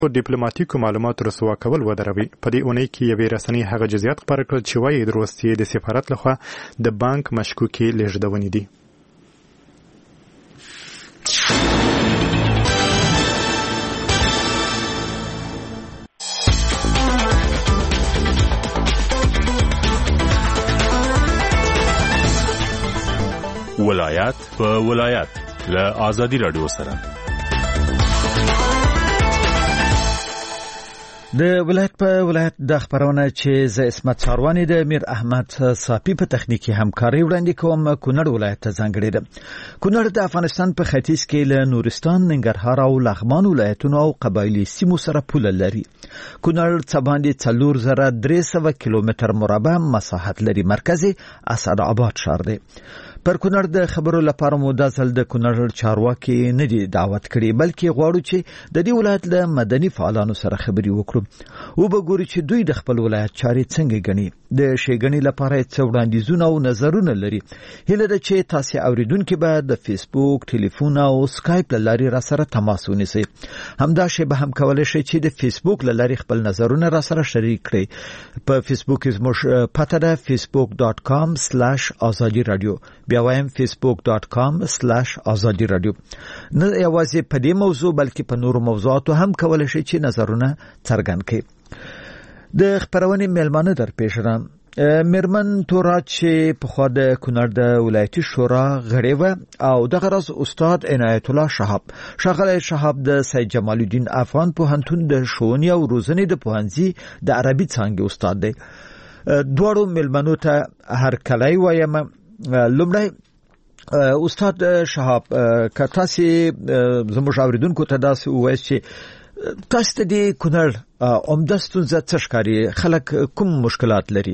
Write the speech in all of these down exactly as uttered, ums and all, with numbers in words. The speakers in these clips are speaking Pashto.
ډیپلوماټیکو معلوماتو رسوا کول ودروي. په دې اونۍ کې یوې رسنۍ هغه جزئیات خپاره کړل چې وايي د روسیې د سفارت لخوا د بانک مشکوکې لیږدونې دي. ولایت په ولایت له آزادي رادیو سره د ولایت په ولایت د خبرونه چې ز اسمت چاروانی د میر احمد صافی په تخنیکی همکاري وړاندې کوم. کونړ ولایت ته ځانګړی ده. کونړ د افغانستان په ختیځ کې له نورستان، ننګرهار او لغمان ولایتونو او قبایلی سیمو سره پوله لري. کونړ څه باندې څلور زره درې سوه کیلومتر مربع مساحت لري. مرکزي اسعد آباد ښار دی. پر کونړ د خبرو لپاره مو د ځل د کونړ چارواکي نه دي دعوت کړي، بلکې غواړو چې د دې ولایت له مدني فعالانو سره خبري وکړو او به ګورو چې دوی د خپل ولایت چارې څنګه غني. د شیګنی لپاره څو وړاندیزونه او نظرونه لري. هله د چې تاسو اوریدونکو به د فیسبوک، ټلیفون او سکایپ لاري را سره تماس ونیسئ. همدا شی به هم کولای شي چې د فیسبوک لاري خپل نظرونه را سره شریک کړئ. په فیسبوک کې زموږ پته ده facebook dot com slash azadi radio. بیا وایم facebook dot com slash azadi radio. نه یوازې په دې موضوع بلکې په نورو موضوعاتو هم کولای شي چې نظرونه څرګند کړئ. د خبرونې ملمانه در پیش را مرمن تورات چې په خوا د کونړ د ولایتي شورا غړی و او د غرض استاد عنایت الله شهاب شغله شهاب د سید جمال الدین افغان پوهنتون د ښوونې او روزنې د پوهنځي د عربي څانګې استاد دی. دوړو ملمنو ته هر کله وایم. لومړی استاد شهاب که تاسو زموږ اوریدونکو ته داسې ووایئ چې تاسو ته د کونړ عمده ستونزه څه ښکاري؟ خلک کوم مشکلات لري؟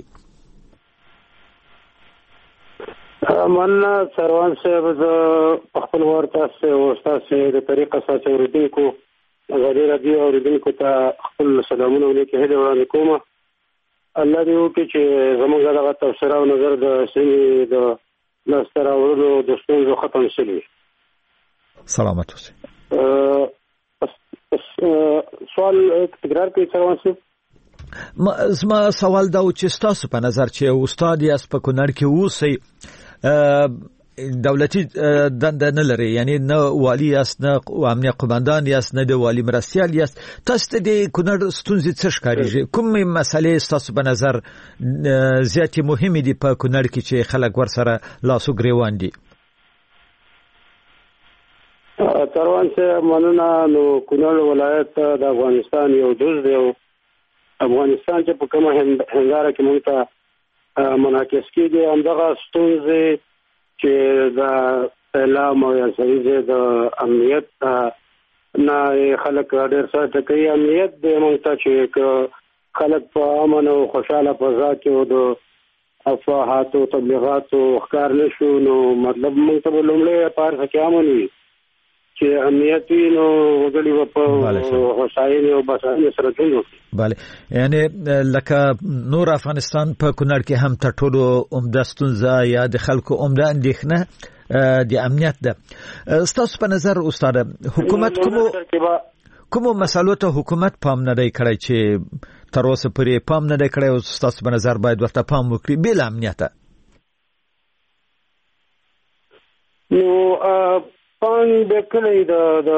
من سروان صاحب زه په خپل وار تاسو او تاسو د طریقه ساتي اوریدونکو غوړي رادیو اوریدونکو ته خپل سلامونه ولیکي هله وړاندې کوم. الله دې وکړي چې زموږ دغه تفسیر او نظر د سیمې د لاسته راوړلو د ستونزو ختم شي. سلامت اوسئ. سوال تکرار کوي سروان صاحب. زما سوال دا و چې تاسو په نظر چې استاد یاست په کونړ کې اوسئ، دولتي دنده نه لري، یعنی نه والی یاست، نه امنیه قومندان یاست، نه د والی مرستیال یاست. تاسو ته د کونړ ستونزې څه ښکاري؟ کومې مسلې تاسو په نظر زیاتې مهمې دي په کونړ کې چې خلک ورسره لاسو ګریوان دي؟ سروان صاحب مننه. نو کونړ ولایت د افغانستان یو جز دی او افغانستان چې په کومه هنداره کې موږ ته منعکس کېږي همدغه ستونزې چې د سیلاب او یا سریزه د امنیت نه خلک ډېر ساته کوي. امنیت د موږ ته چې خلک په امن او خوشاله فضا کې او د افواهات او تبلیغات او ښکار نشو، نو مطلب موږ ته لومړی پارس کې امن وي چې امنیت وي، نو وګړي په هوساینې او بساینې سره ژوند وکړي. بله، یعنی لکه نور افغانستان په کونړ کې هم تر ټولو عمده ستونزه یا د خلکو عمده اندېښنه د امنیت ده. ستاسو په نظر استاد حکومت کومو کومو مسالو ته حکومت پام نه دی کړی چې تر اوسه پورې پام نه دی کړی او ستاسو په نظر باید ورته پام وکړي بل امنیت؟ نو پان د کلی د د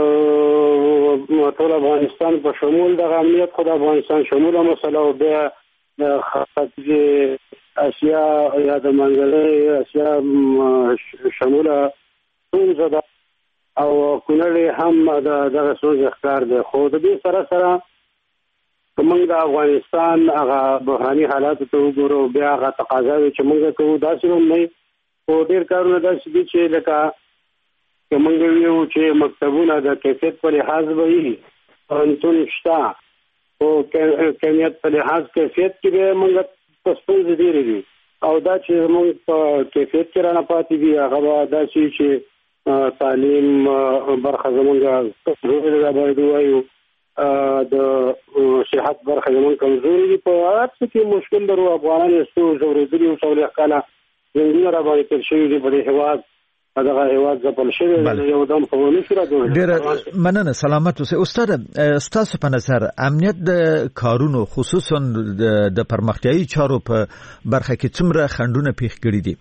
ټول افغانستان په شمول د امنیت خو د افغانستان شموله مسله او بیا د ختیځ اسیا یا د منځنۍ اسیا شموله ستونزه ده او کونړ هم دغه ستونزه ښکار دی. خو د دې سره سره موږ د افغانستان هغه بحراني حالاتو ته وګورو، بیا هغه تقاضاوې چې موږ کوو داسې هم نه خو ډېر کارونه داسې دي چې لکه که موږ ویو چې مکتبونه د کیفیت په لحاظ به وي، پوهنتون شته خو کمیت په لحاظ کیفیت کې به موږ په ستونزې ډېرې دي او دا چې موږ په کیفیت کې رانه پاتې دي هغه به داسې چې تعلیم برخه زمونږ کمزوري ده، باید ووایو د صحت برخه زمونږ کمزوري دي. په هر څه کې مشکل لرو. افغانان یې څو ژورېدلي او څلوېښت کاله جنګونه راباندې تېر شوي دي په دې هېواد دغه هیواد ځپل شوی یو دم خو نه شو راځي. ډېر مننه، سلامت اوسئ. استاد ستاسو په نظر امنیت د کارونو خصوصا د پرمختیایي چارو په برخه کې څومره خنډونه پیښ کړي دي؟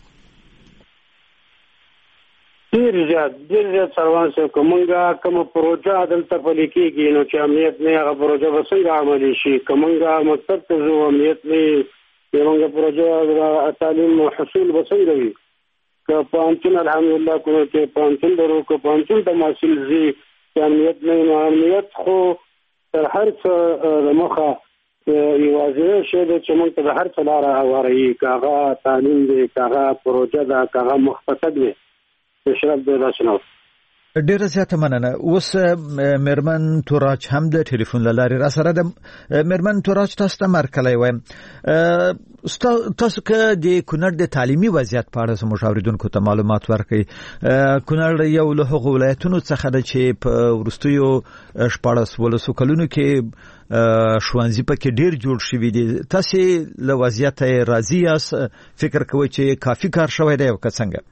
ډېر زیات ډېر زیات سروان سره کومه کومه پروژه دلته پلي کېږي نو چې امنیت نه هغه پروژه به څنګه عملي شي. کومه مکتب ته زو امنیت نه یوه پروژه تعلیم حصول به څنګه وي. که پانتون الحمدلله کومه چې پانتون درو کو پانتون د محصول زی امنیت نه نو امنیت خو تر هر څه مخه یوازې شه د چې موږ ته هر څه لاره هواري کاغه تعلیم دی کاغه پروژه دا کاغه مختصد دی اشرف د راشنو. ډېر زیات مننه. اوس مرمن توراج هم د ټلیفون لارې را سره د مرمن توراج تاسو ته مرکلای وایم. تاسو که د کونړ د تعلیمي وضعیت په اړه زموږ اوریدونکو ته معلومات ورکړئ. کونړ یو له هغو ولایتونو څخه ده چې په وروستیو شپاړس ولسو کلونو کې ښوونځي پکې ډېر جوړ شوي دي. تاسې له وضعیته راضي یاست؟ فکر کوئ چې کافي کار شوی دی او که څنګه؟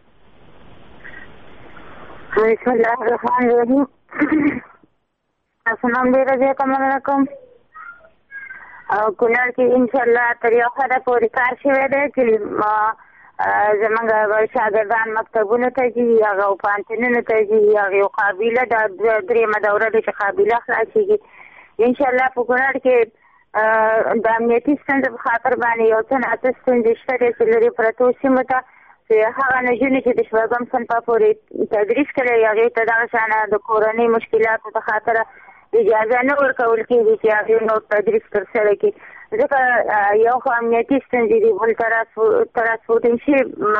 بسم الله الرحمن الرحیم. السلام علیکم علیکم. او کونړ کې ان شاء الله تر یو حده پورې کار شوی دی چې زمونږ شاګردان مکتبونو ته ځي، هغه پوهنتونونو ته ځي، هغې قابله دا درېیمه دوره ده چې قابله خلاصېږي. ان شاء الله په کونړ کې د امنیتي ستونزو په خاطر باندې یو څه ناڅه ستونزې شته دی چې لرې پرتو سیمو ته هغه نجونې چې د شپږم صنفه پورې تدریس کوي هغې ته دغه شانه د کورنۍ مشکلاتو په خاطر اجازه نه ورکول کېږي چې هغې نور تدریس ترسره کړي. ځکه یو خو امنیتي ستونزې دي، بل ترانسپورټیشن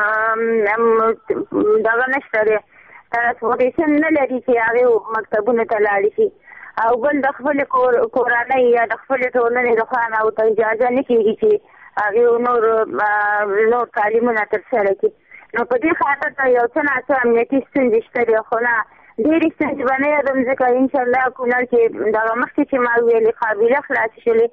دغه نشته دی، ترانسپورټیشن نه لري چې هغې مکتبونو ته لاړې شي، او بل د خپلې کورنۍ یا د خپلې ټولنې لخوا نه ورته اجازه نه کېږي چې هغې نور نور تعلیمونه ترسره کړي. نو په دې خاطر ته یو څه ناڅه امنیتي ستونزې شته دی، خو نه ډېرې ستونزې به نه یادوم ځکه انشاءالله کونړ کې دغه مخکې چې ما ویلې قابله خلاصې شولې،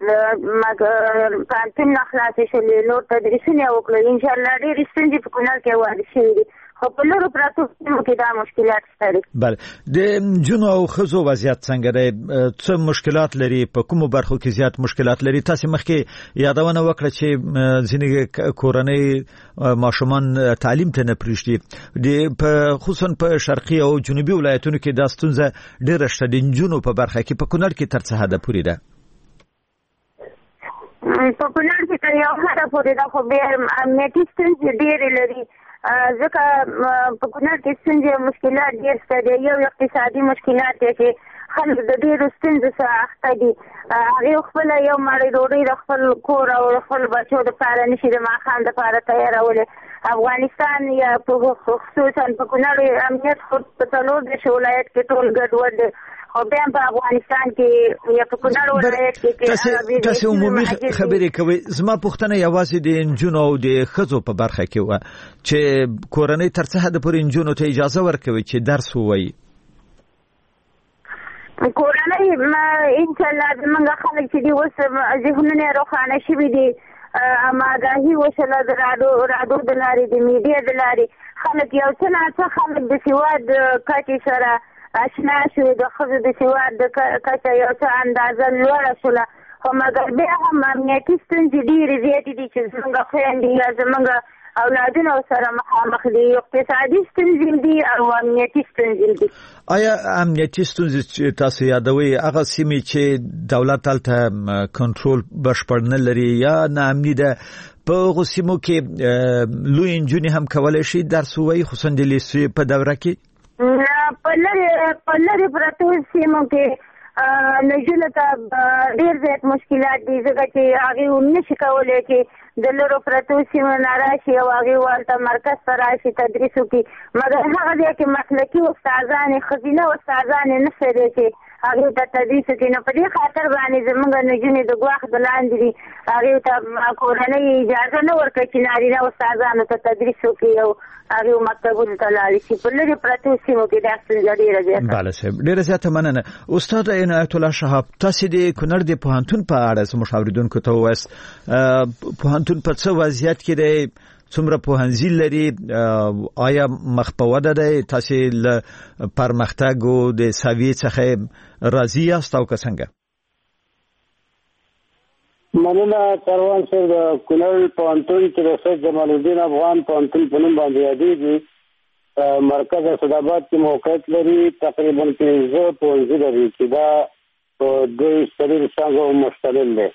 پوهنتون نه خلاصې شولې، نور تدریسونه یې وکړل. انشاءالله ډېرې ستونزې په کونړ کې واده شوي دي، خو په لرو پرتو سیمو کې دا مشکلات شته دي. بله. د نجونو او ښځو وضعیت څنګه دی؟ څه مشکلات لري؟ په کومو برخو کې زیات مشکلات لري؟ تاسې مخکې یادونه وکړه چې ځینې کورنۍ ماشومان تعلیم ته نه پرېږدي. خصوصا په شرقي او جنوبي ولایتونو کې دا ستونزه ډېره شته د نجونو په برخه کې. په کونړ کې تر څه حده پورې ده؟ په کونړ کې تر یو حده پورې ده، خو بیا امنیتي ستونزې ډېرې لري. ځکه په کونړ کې ستونزې او مشکلات ډېر شته دي. یو اقتصادي مشکلات دی چې خلک د ډېرو ستونزو سره اخته دي. هغې خپله یو مړۍ ډوډۍ د خپل کور او د خپل بچو دپاره نشي د ماښام دپاره تیارولی. افغانستان یا خصوصا په کونړ امنیت خو په څلور دېرش ولایت کې ټول ګډوډ دی، خو بیا په افغانستان کې یا په کونړ ولایت کې تاسې عمومي خبرې کوئ. زما پوښتنه یوازې د نجونو او د ښځو په برخه کې وه چې کورنۍ تر څه حده پورې نجونو ته اجازه ورکوي چې درس ووایي. کورنۍ انشاءالله زمونږ خلک چې دي اوس ذهنونه یې روښانه شوي دي، آماګاهي وشله د راډیو د لارې د میډیا د لارې خلک یو څه ناڅه خلک د سواد کچې سره اشنا شو، د ښځو د سواد د کچه یو څه اندازه لوړه شوله، خو مګر بیا هم امنیتي ستونزې ډېرې زیاتې دي چې زمونږ خویندې یا زمونږ اولادونه سره مخامخ دي. اقتصادي ستونزې دي او امنیتي ستونزې دي. آیا امنیتي ستونزې چې تاسو یادوي هغه سیمې چې دولت هلته کنټرول بشپړ نه لري یا ناامني ده، په هغو سیمو کې لوی نجونې هم کولی شي درس ووایي خصوصا د لیسې په دوره کې؟ په لرې پرتو سیمو کې نجونو ته ډېر زیات مشکلات دي، ځکه چې هغې نشي کولی چې د لرو پرتو سیمو نه راشي او هغې ورته مرکز ته راشي تدریس وکړي. مګر هغه ځای کې مسلکي استادانې ښځینه استادانې نشته دی چې هغې ته تدریس وکړي. نو په دې خاطر باندې زموږ نجونې د ګواښ د لاندې دي، هغې ته کورنۍ اجازه نه ورکوي چې نارینه استادانو ته تدریس وکړي او هغې مکتبونو ته لاړې شي. په لرې پرتو سیمو کې دا ستونزه ډېره زیاته. بله صاحب، ډېره زیاته مننه. استاد عنایت الله شهاب، تاسې د کونړ د پوهنتون په اړه زموږ اورېدونکو ته ووایاست، پوهنتون په څه وضعیت کې دی؟ څومره پوهنځي لري آیا مخ په وده ده تاسو له پرمختګ او د سوي څخه راضي یاست او څنګه؟ مننه کاروان سره د کونړ پوهنتون چې د سید جمال الدین افغان پوهنتون په نوم باندې یادېږي مرکز اسداباد کې موقعیت لري. تقریبا پنځه پوهنځي لري چې دا په دوی سریر څنګه مشتمل دی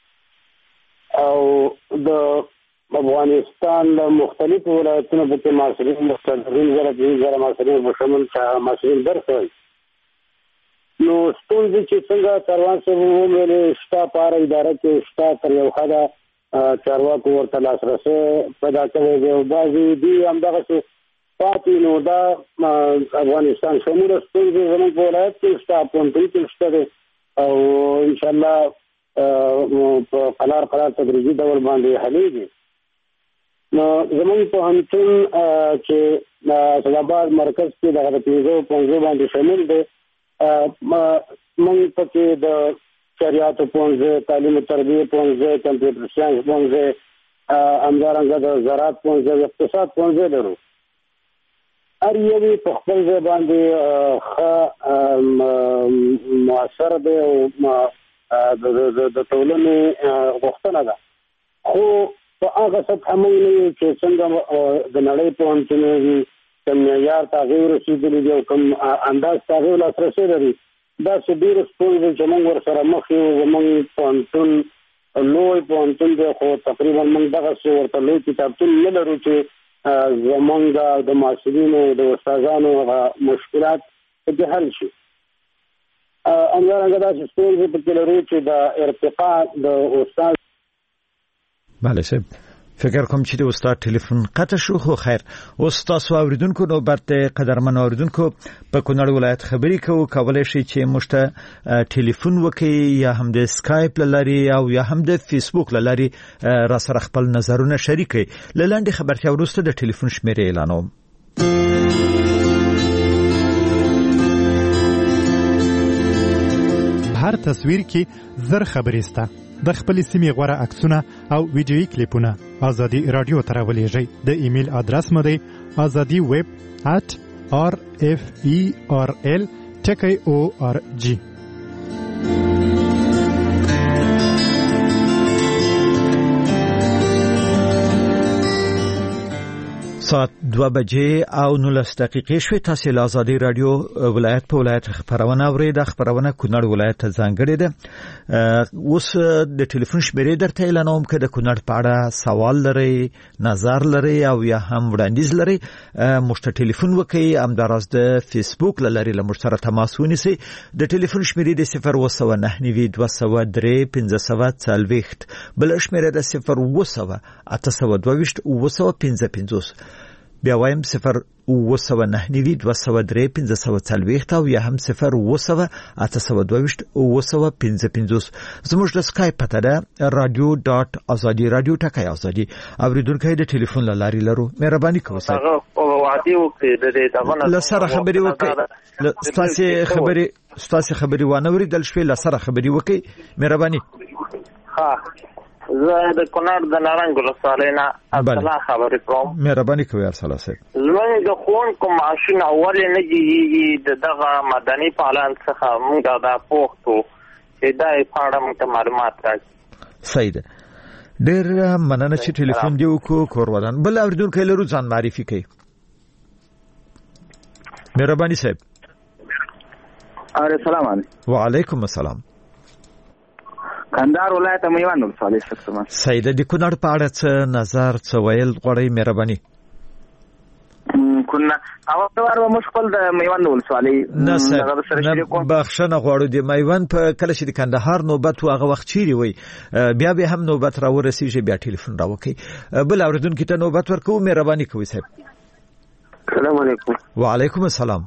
او د افغانستان له مختلفو ولایتونو په معاصرین مستقرین زره دي زره معاصرین بشمول چې معاصرین درسوي. نو ستونزې چې څنګه کاروان سره ومنل شتا پاره اداره کې شتا تر یو حدا چارواکو ورته لاسرسي پیدا کوي او بعضي دي همدغه پاتې نو دا افغانستان شموله ستونزې زموږ په ولایت کې شته پوهنتون کې شته او انشاءالله په قلار قلار تدریجي ډول باندې حلېږي. نو زموږ پوهنتون چې اسداباد مرکز کې دغه د پنځو پوهنځیو باندې شامل دی. موږ پکې د شریعت پوهنځی، تعلیم او تربیه پوهنځی، کمپیوټر ساینس پوهنځی، همدارنګه د زراعت پوهنځی، اقتصاد پوهنځی لرو. هر یوې په خپل ځای باندې ښه مؤثر دی او د ټولنې غوښتنه ده، خو په هغه سطحه موږ نه یو چې څنګه د نړۍ پوهنتونونه دي کوم معیار ته هغې ورسېدلي دي او کوم انداز ته هغې لاسرسی لري. داسې ډېرې ستونزې چې موږ ورسره مخ یو. زموږ پوهنتون لوی پوهنتون دی خو تقریبا موږ دغسې ورته لوی کتابتون نه لرو چې زمونږ د محصلینو د استادانو مشکلات پکې حل شي. همدارنګه داسې ستونزې پکې لرو چې د ارتقا د استاد. بله صاحب، فکر کوم چې د استاد ټلیفون قطع شو، خو خیر. اوس تاسو اوریدونکو نوبت دی. قدرمن اوریدونکو، په کونړ ولایت خبرې کوو. کولی شئ چې موږ ته ټلیفون وکړئ یا هم د سکایپ له لارې او یا هم د فیسبوک له لارې را سره خپل نظرونه شریک کړئ. له لنډې خبرتیا وروسته د ټلیفون شمیرې اعلانوم. هر تصویر کې زر خبرې سته. د خپل سیمې غوړه عکسونه او ویډیويي کلیپونه ازادي رادیو ته راولېږئ. د ایمیل ادرس مو دی azadi web at r f e r l ټکی او ار جی. ساعت دوه بجې او نولس دقیقې شوې. تاسو له ازادي رادیو ولایت په ولایت خبرونه اورئ. د خبرونه کونړ ولایت ته ځانګړې ده. اوس د ټلیفون شمیرې درته اعلانوم که د کونړ په اړه سوال لرئ، نظر لرئ او یا هم وړاندیز لرئ، موږ ته ټلیفون وکړئ. همداراز د فیسبوک له لارې له موږ سره تماس ونیسئ. د ټلیفون شمیرې د صفر اوه سوه نهه نوي دوه سوه درې پنځه سوه څلوېښت، بله شمیره د صفر اوه سوه اته سوه دوه ویشت اوه سوه پنځه پنځوس. بیا وایم صفر اوه سوه نهه نوي دوه سوه درې پنځه سوه څلوېښت او یا هم صفر اوه سوه اته سوه دوه ویشت اوه سوه پنځه پنځوس. زموږ د سکایپ پته ده رادیو ډاټ ازادي رادیو ټکی ازادي. اوریدونکي د ټلیفون له لارې لرو. مهرباني کوئ صاحب له سره خبرې وکړئ. ستاسې خبرې ستاسې خبرې وانه اورېدل شوې، له سره خبرې وکړئ. مهرباني. ها زه د کونړ د نارنج ولسوالۍ نه ارسلا خبرې کوم. مهرباني کوئ ارسلا صاحب. زموږ د ښوونکو معاشونه ولې نه جګېږي؟ د دغه مدني پالن څخه موږ دا پوښتو چې دا یې په اړه موږ ته معلومات راکړي. صحیح ده. ډېر مننه چې ټلیفون دې وکړو. کور ودان. بل اورېدونکی لرو، ځان معرفي کوي. مهرباني صاحب. السلام علیکم. وعلیکم السلام. کندهار ولایت میوند ولسوالۍ څخه. سید د کونړ په اړه څه نظر څه ویل غواړئ؟ مهرباني. کونه او تور مو خپل د میوند ولسوالۍ نه بخښنه غواړو. د میوند په کله چې د کندهار نوبت هغه وخت چیرې وي، بیا به هم نوبت را ورسیږي، بیا ټلیفون را وکړي. بل اوریدونکو ته نوبت ورکوو. مهرباني کوئ صاحب. السلام علیکم. وعلیکم السلام.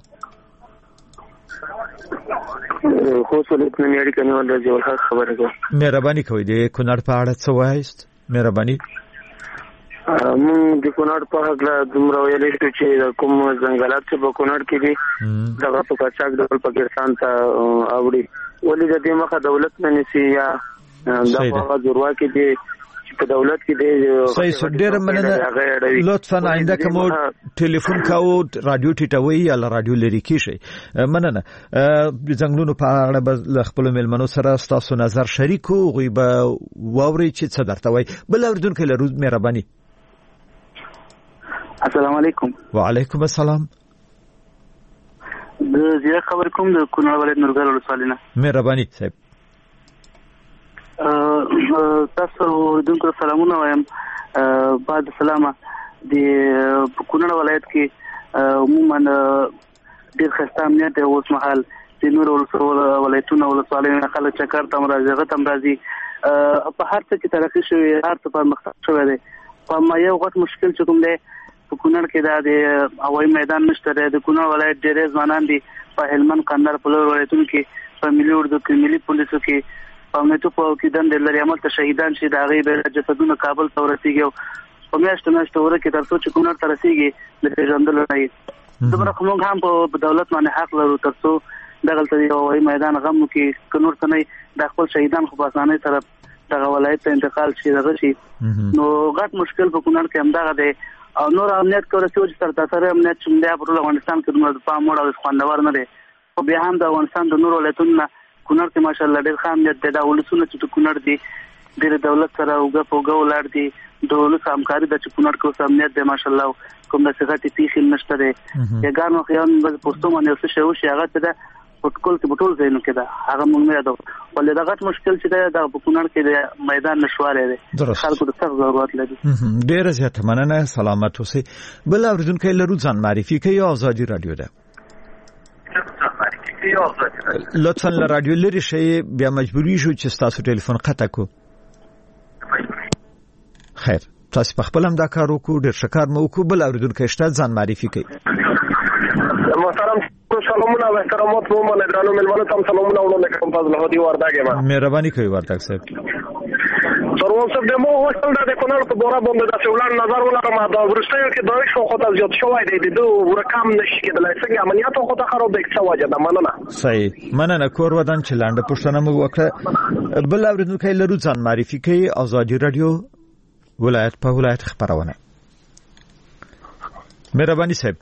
خو سولت نه میاري کنه ول راځي ول خبره کوم. مهرباني کوئ د کونړ په اړه څه وایست؟ مهرباني. مونږ د کونړ په اړه دومره ویلې چې کوم ځنګلات چې په کونړ کې دي دغه په کچاک ډول پاکستان ته اوړي، ولې د دې مخه دولت نه نسی یا د هغه ضرورت کې دي چې په دولت کې دی صحیح ډېر مننه لطفا آینده کوم ټلیفون کاو رادیو ټیټوي یا رادیو لري کیشي مننه څنګهونو په اړه خپل ملمنو سره تاسو نظر شریکو غوي به ووري چې څه درته وای بل اوردونکو له روز مهرباني السلام علیکم وعلیکم السلام د زیات خبر کوم د کونړ ولایت نورګل ولسوالینا مهرباني صاحب تاسو دونکو سلامونه وایم بعد سلامه د کونړ ولایت کې عموما ډیر خسته امنیت دی اوس مهال د نور ولایتونو ولسوالینا خلک چکر تم راځي غته تم راځي په هر څه کې ترقی شوی هر څه پرمختګ شوی دی په ما یو غټ مشکل چې کوم دی په کونړ کې دا د هوایي میدان نشته دی د کونړ ولایت ډېر ځوانان دي په هلمند کندهار په لور ولایتونو کې په ملي اردو کې ملي پولیسو کې په امنیتو په کې دند لري عمل ته شهیدان شي دا غي به جسدونه کابل ته ورسیږي په میاشتو میاشتو ورکه تر څو چې کونړ ته رسیږي د پیژندل نه دغه کوم هم په دولت باندې حق لرو تر څو دغه ته یو هوایي میدان غم کې کنور ته نه د خپل شهیدان خو پاسانه طرف دغه ولایت ته انتقال شي دغه شي نو غټ مشکل په کونړ کې هم دغه دی او نور امنیت کول چې تر تاسو امنیت چې د افغانستان کې د پام وړ او خوندور نه دی او بیا هم د افغانستان د نور ولایتونو کونړ کې ماشاءالله ډېر ښه امنیت دی دا ولسونه چې کونړ دي د دولت سره اوګه پوګه ولر دي د ولس همکاري د چې کونړ کې امنیت دی ماشاءالله کوم د څه ته پیخي نشته دی یګانو خیان بس پښتو باندې څه شی وشي هغه ته پټکول کې بټول زینو کې دا هغه مونږ نه یادو ولې دا غټ مشکل چې دا د کونړ کې د میدان نشواله دی خلکو د سخت ضرورت لري ډېر زیات مننه سلامت اوسئ بل اوردونکو له روزان معرفي کوي آزادي رادیو ده لطفا له رادیو لري شي بیا مجبوری شو چې تاسو ټلیفون قطع کو خیر تاسو په خپل هم دا کار وکړو ډېر شکر مو وکړو بل اوردونکو شته ځان معرفي کوي محترم سلامونه و احترامات مو من درانو ملمنو تم سلامونه وړاندې کوم فضل هدي ورداګه ما مهرباني کوي ورداګ صاحب سروان صاحب دمو وصل د کونړ په بورا باندې د څولان نظر ولرم دا ورستیو کې دوی شو خو ته زیات شوی دی د ورکام نشي کېدلای څنګه عملیات خو ته خراب دی څه وجه ده مننه صحیح مننه کور ودان چې لاندې پښتنه مو وکړه بل اوردونکو له روزان معرفي کوي آزادي رادیو ولایت په ولایت خبرونه مهرباني صاحب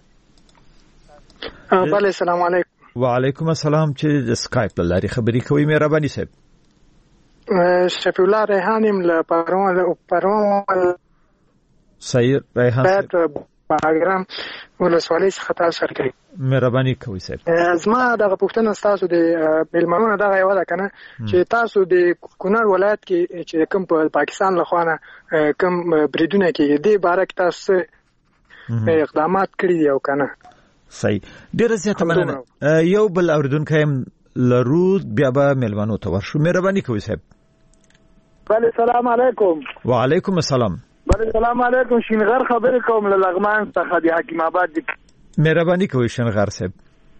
بله السلام علیکم وعلیکم السلام چې د سکایپ لاري خبرې کوي مهرباني صاحب شفیع الله ریحانیم له پرون پرون صحیح ریحان صاحب باګرام ولسوالۍ څخه تاسو سره کوي مهرباني کوي صاحب زما دغه پوښتنه تاسو د ملمنونو دغه یو ده کنه چې تاسو د کونړ ولایت کې چې کوم په پاکستان له خوانه کوم بریدونه کې د بارک تاسو اقدامات کړی دی او کنه صحیح ډیر زیات مننه یو بل اوردونکو هم لرود بیا به ملمنو ته ورشو مهرباني کوي صاحب بله السلام علیکم وعلیکم السلام بله السلام علیکم شینغر خبرې کوم له لغمان څخه د حکیم آباد مهرباني کوي شینغر صاحب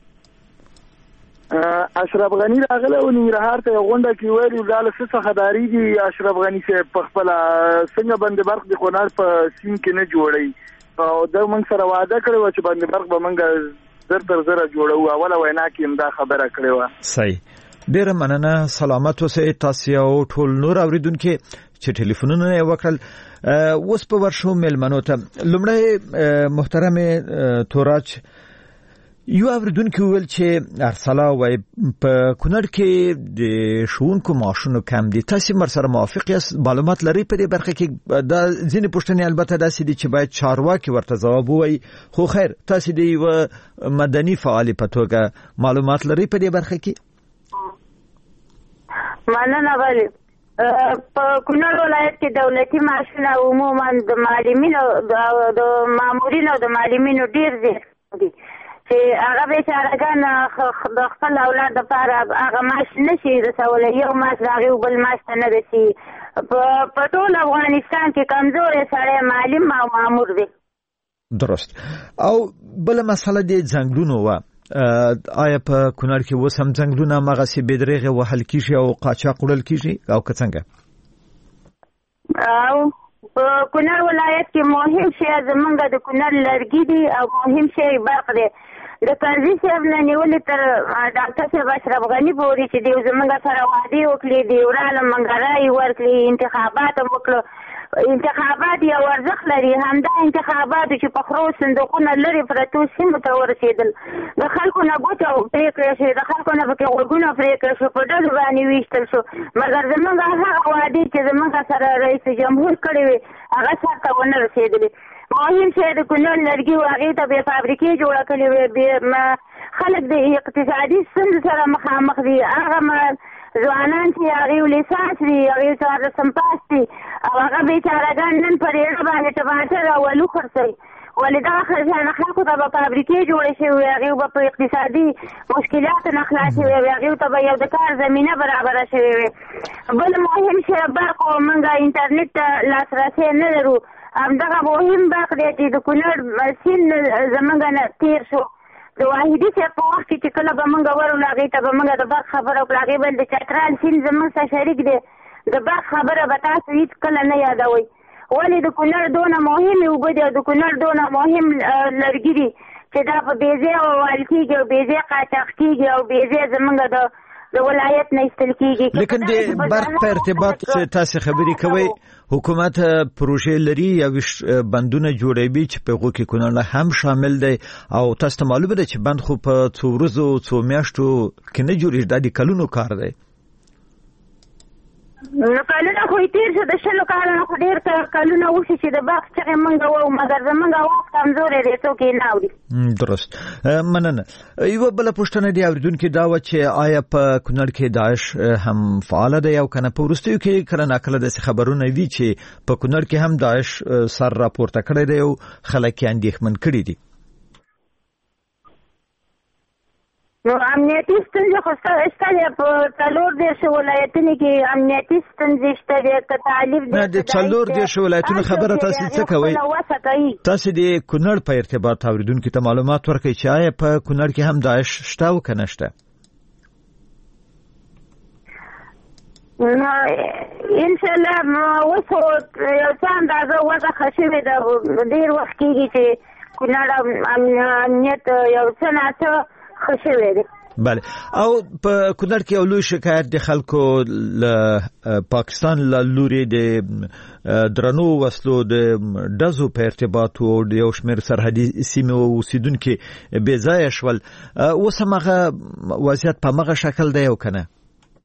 اشرف غنی راغله او ننګرهار ته غونډه کې ویلو دا څه خداري دي اشرف غنی صاحب په خپل څنګه بند برق د کونړ په سیم کې نه جوړي او دا موږ سره وعده کړو چې باندې برق به موږ زر تر زر جوړو اوله وینا کې هم دا خبره کړې و صحیح ډیر مننه سلامت اوسئ تاسو او ټول نور اوریدونکو چې ټلیفونونه یې وکړل اوس په ورشو ملمنو ته لمړی محترم توراج یو اوریدونکو ول چې ارسلا وای په کونړ کې د شونکو ماشونو کم دي تاسو مر سره موافق یاست معلومات لري په دې برخه کې دا ځینې پوښتنې البته داسې دي چې باید چارواکي ورته ځواب وایي خو خیر تاسو دی و مدني فعال په توګه معلومات لري په دې برخه کې مننه غالي په کونړ ولایت کې دولتي معاشونه عموما د معلمینو د مامورینو د معلمینو ډیر دي چې هغه بیچارهګان د خپل اولاد لپاره هغه معاش نشي رسولی یو معاش د هغې بل معاش ته نه رسي په ټول افغانستان کې کمزوری سړی معلم او مامور دی درست او بله مسله د ځنګلونو وه آیا په کونړ کې اوس هم ځنګلونه همغسې بېدرېغې وهل کېږي او قاچاق وړل کېږي او که څنګه او په کونړ ولایت کې مهم شی زمونږ د کونړ لرګي دي او مهم شی برق دی د قاضي صاحب نه نیولې تر ډاکټر صاحب اشرف غني پورې چې دی زمونږ سره وعدې وکړې دی ورالم موږ رایې ورکړې انتخابات هم وکړو انتخابات یو ارزښت لري. همدا انتخاباتو چې په خرو صندوقونه لرې پرتو سیمو ته ورسېدل، د خلکو نه ګوته پرې کړی شوې، د خلکو نه پکې غوږونه پرې کړی شو، په ډلو باندې ویشتل شو. مګر زموږ هغه وعدې چې زموږ سره رئیس جمهور کړی وي هغه سرته ونه رسېدلې. مهم شی د کونړ لرګي و هغې ته بې فابریکې جوړه کړې وې، خلک د اقتصادي ستونزو سره مخامخ دي. هغه ځوانان چې هغې لیسانس دي، هغې څوارلسم پاس دي او هغه بېچارهګان نن په ریړه باندې ټماټر او الو خرڅوي. ولې دغه خلکو ته به فابریکې جوړې شوې وي، هغې به په اقتصادي مشکلاتو نه خلاصې وي، هغې ته به یو د کار زمینه برابره شوې وي. بل مهم شی برق او موږ انټرنیټ ته لاسرسی نه لرو. همدغه مهم برق دی چې د کونړ سیند زموږ نه تېر شو. د واحدي صاحب په وخت کې چې کله به موږ ورغلو هغې ته به موږ د برق خبره وکړه، هغې بل د چترال سیند زموږ سره شریک دی، د برق خبره به تاسو هېڅ کله نه یادوئ. ولې د کونړ دونه مهمې اوبه دي او د کونړ دونه مهم لرګي دي چې دا په بېځایه وویل کېږي او بېځایه قاچاق کېږي او بېځایه زموږ د د ولایت نه ایستل کېږي. لیکن د برق په ارتباط چې تاسو خبرې کوئ، حکومت پروژې لري یا بندونه جوړوي چې په هغو کې کونړ هم شامل دی او تاسو ته معلومه ده چې بند خو په څو ورځو څو میاشتو کې نه جوړېږي، دا د کلونو کار دی. نو کلونه خو یې تېر شو، د شلو کالونو خو ډېر کلونه وشي چې د برق چغې موږ وو، مګر زموږ واک کمزوری دی، څوک یې نه اوري. درست، مننه. یوه بله پوښتنه دې اورېدونکي دا وه چې آیا په کونړ کې داعش هم فعاله دی او که نه؟ په وروستیو کې کله ناکله داسې خبرونه وي چې په کونړ کې هم داعش سر راپورته کړی دی او خلک یې اندېښمن کړي دي. نو امنیتي ستونزې خو شته دی، په څلور دېرشو ولایتونو کې امنیتي ستونزې شته دی. که تعلیف نه د څلور دېرشو ولایتونو خبره تاسو څه کوئ؟ تاسو د کونړ په ارتباط اورېدونکو ته معلومات ورکړئ چې آیا په کونړ کې هم داعش شته او که نه شته؟ انشاءالله اوس یو څه اندازه وضع ښه شوې ده. ډېر وخت کېږي چې کونړ امنیت یو څه ناڅه ښه شوی دی. بله، او په کونړ کې یو لوی شکایت د خلکو له پاکستان له لوري د درنو وسلو د ډزو په ارتباط او د یو شمېر سرحدي سیمو اوسېدونکي بې ځایه شول. اوس هماغه وضعیت په هماغه شکل دی او که نه؟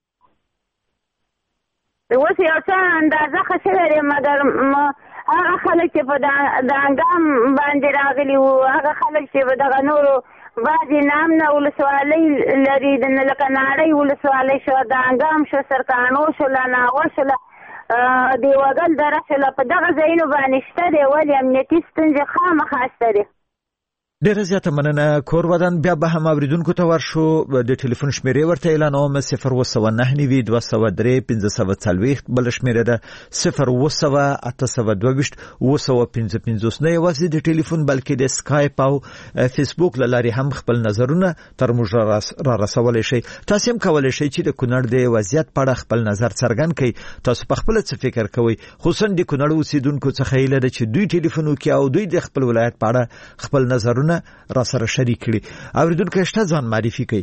اوس یو څه اندازه ښه شوی دی، مګر هغه خلک چې په دانګام باندې راغلي وو، هغه خلک چې په دغه نورو بعضې نامنه ولسوالۍ لري، لکه ناړۍ ولسوالۍ شو، دانګام شو، سرکاڼو شوله، ناغوه شوله، دیوګل دره شوله، په دغه ځایونو باندې شته دی. ولې امنیتي ستونزې خامخا شته دی. ډیره زیاته مننه. کور ودان بیا به هم اوریدونکو ته ورشو. د ټلیفون شمیرې ورته اعلانوم: صفر اووه سوه نهه نوي دوه سوه درې پنځه سوه څلوېښت. بله شمیره ده صفر اووه سوه اته سوه دوه ویشت اووه سوه پنځه پنځوس. نه یوازې د ټلیفون بلکې د سکایپ او فیسبوک له لارې هم خپل نظرونه تر موږ را رسولی شئ. تاسو هم کولی شئ چې د کونړ د وضعیت په اړه خپل نظر څرګند کړئ. تاسو په خپله څه فکر کوئ؟ خصوصا د کونړ اوسېدونکو څخه هیله ده چې دوی ټلیفون وکړي او دوی د خپل ولایت په اړه خپل نظرونه را سره شریک کړي. اوریدونکو شته ځان معرفي کوي.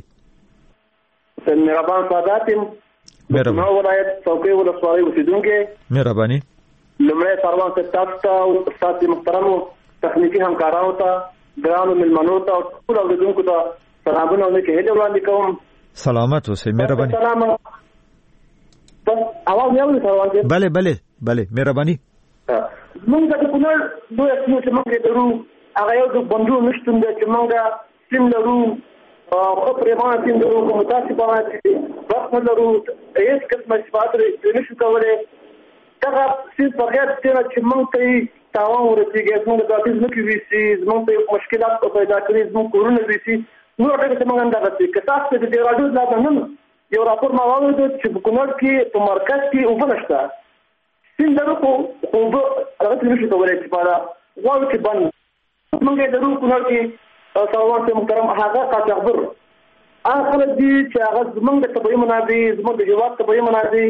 مهربان سعادت مهربان ولایت څوکۍ ولسوالۍ اوسیدونکي، مهرباني. لمړی سروان تاسو ته او تاسو محترمو تخنیکی همکارانو ته، ګرانو ملمنو ته او ټول اوریدونکو ته سلامونه او نیکه هیله وړاندې کوم. سلامت اوسئ. مهرباني. سلام. بس اواز نه اوري سروان؟ بله بله بله مهرباني. موږ د کونړ دوه اسمو چې موږ درو هغه یو د بندو نشتون دی چې موږ سیم لرو، خو پرې باندې سیم لرو، کوم تاسو باندې وخت لرو، هیڅ قسمه صفات لري نشو کولای. دا سیم بغیر څه چې موږ ته تاوان ورسیږي، موږ د تاسو نو کې ویسي، موږ ته مشکلات پیدا کړي، موږ کورونه ویسي. نو هغه څه موږ اندازه کوي که تاسو د دې راډیو لا نه یو راپور ما واورېدو چې په کونړ کې په مرکز کې اوبه نشته، سیم لرو خو اوبه هغه نشو کولای چې په غواړو چې بند موږ درو کونړ کې سروان ته محترم هغه قاچاقبر هغه خلک دي چې هغه زموږ د طبیعي منابع، زموږ د هېواد طبیعي منابع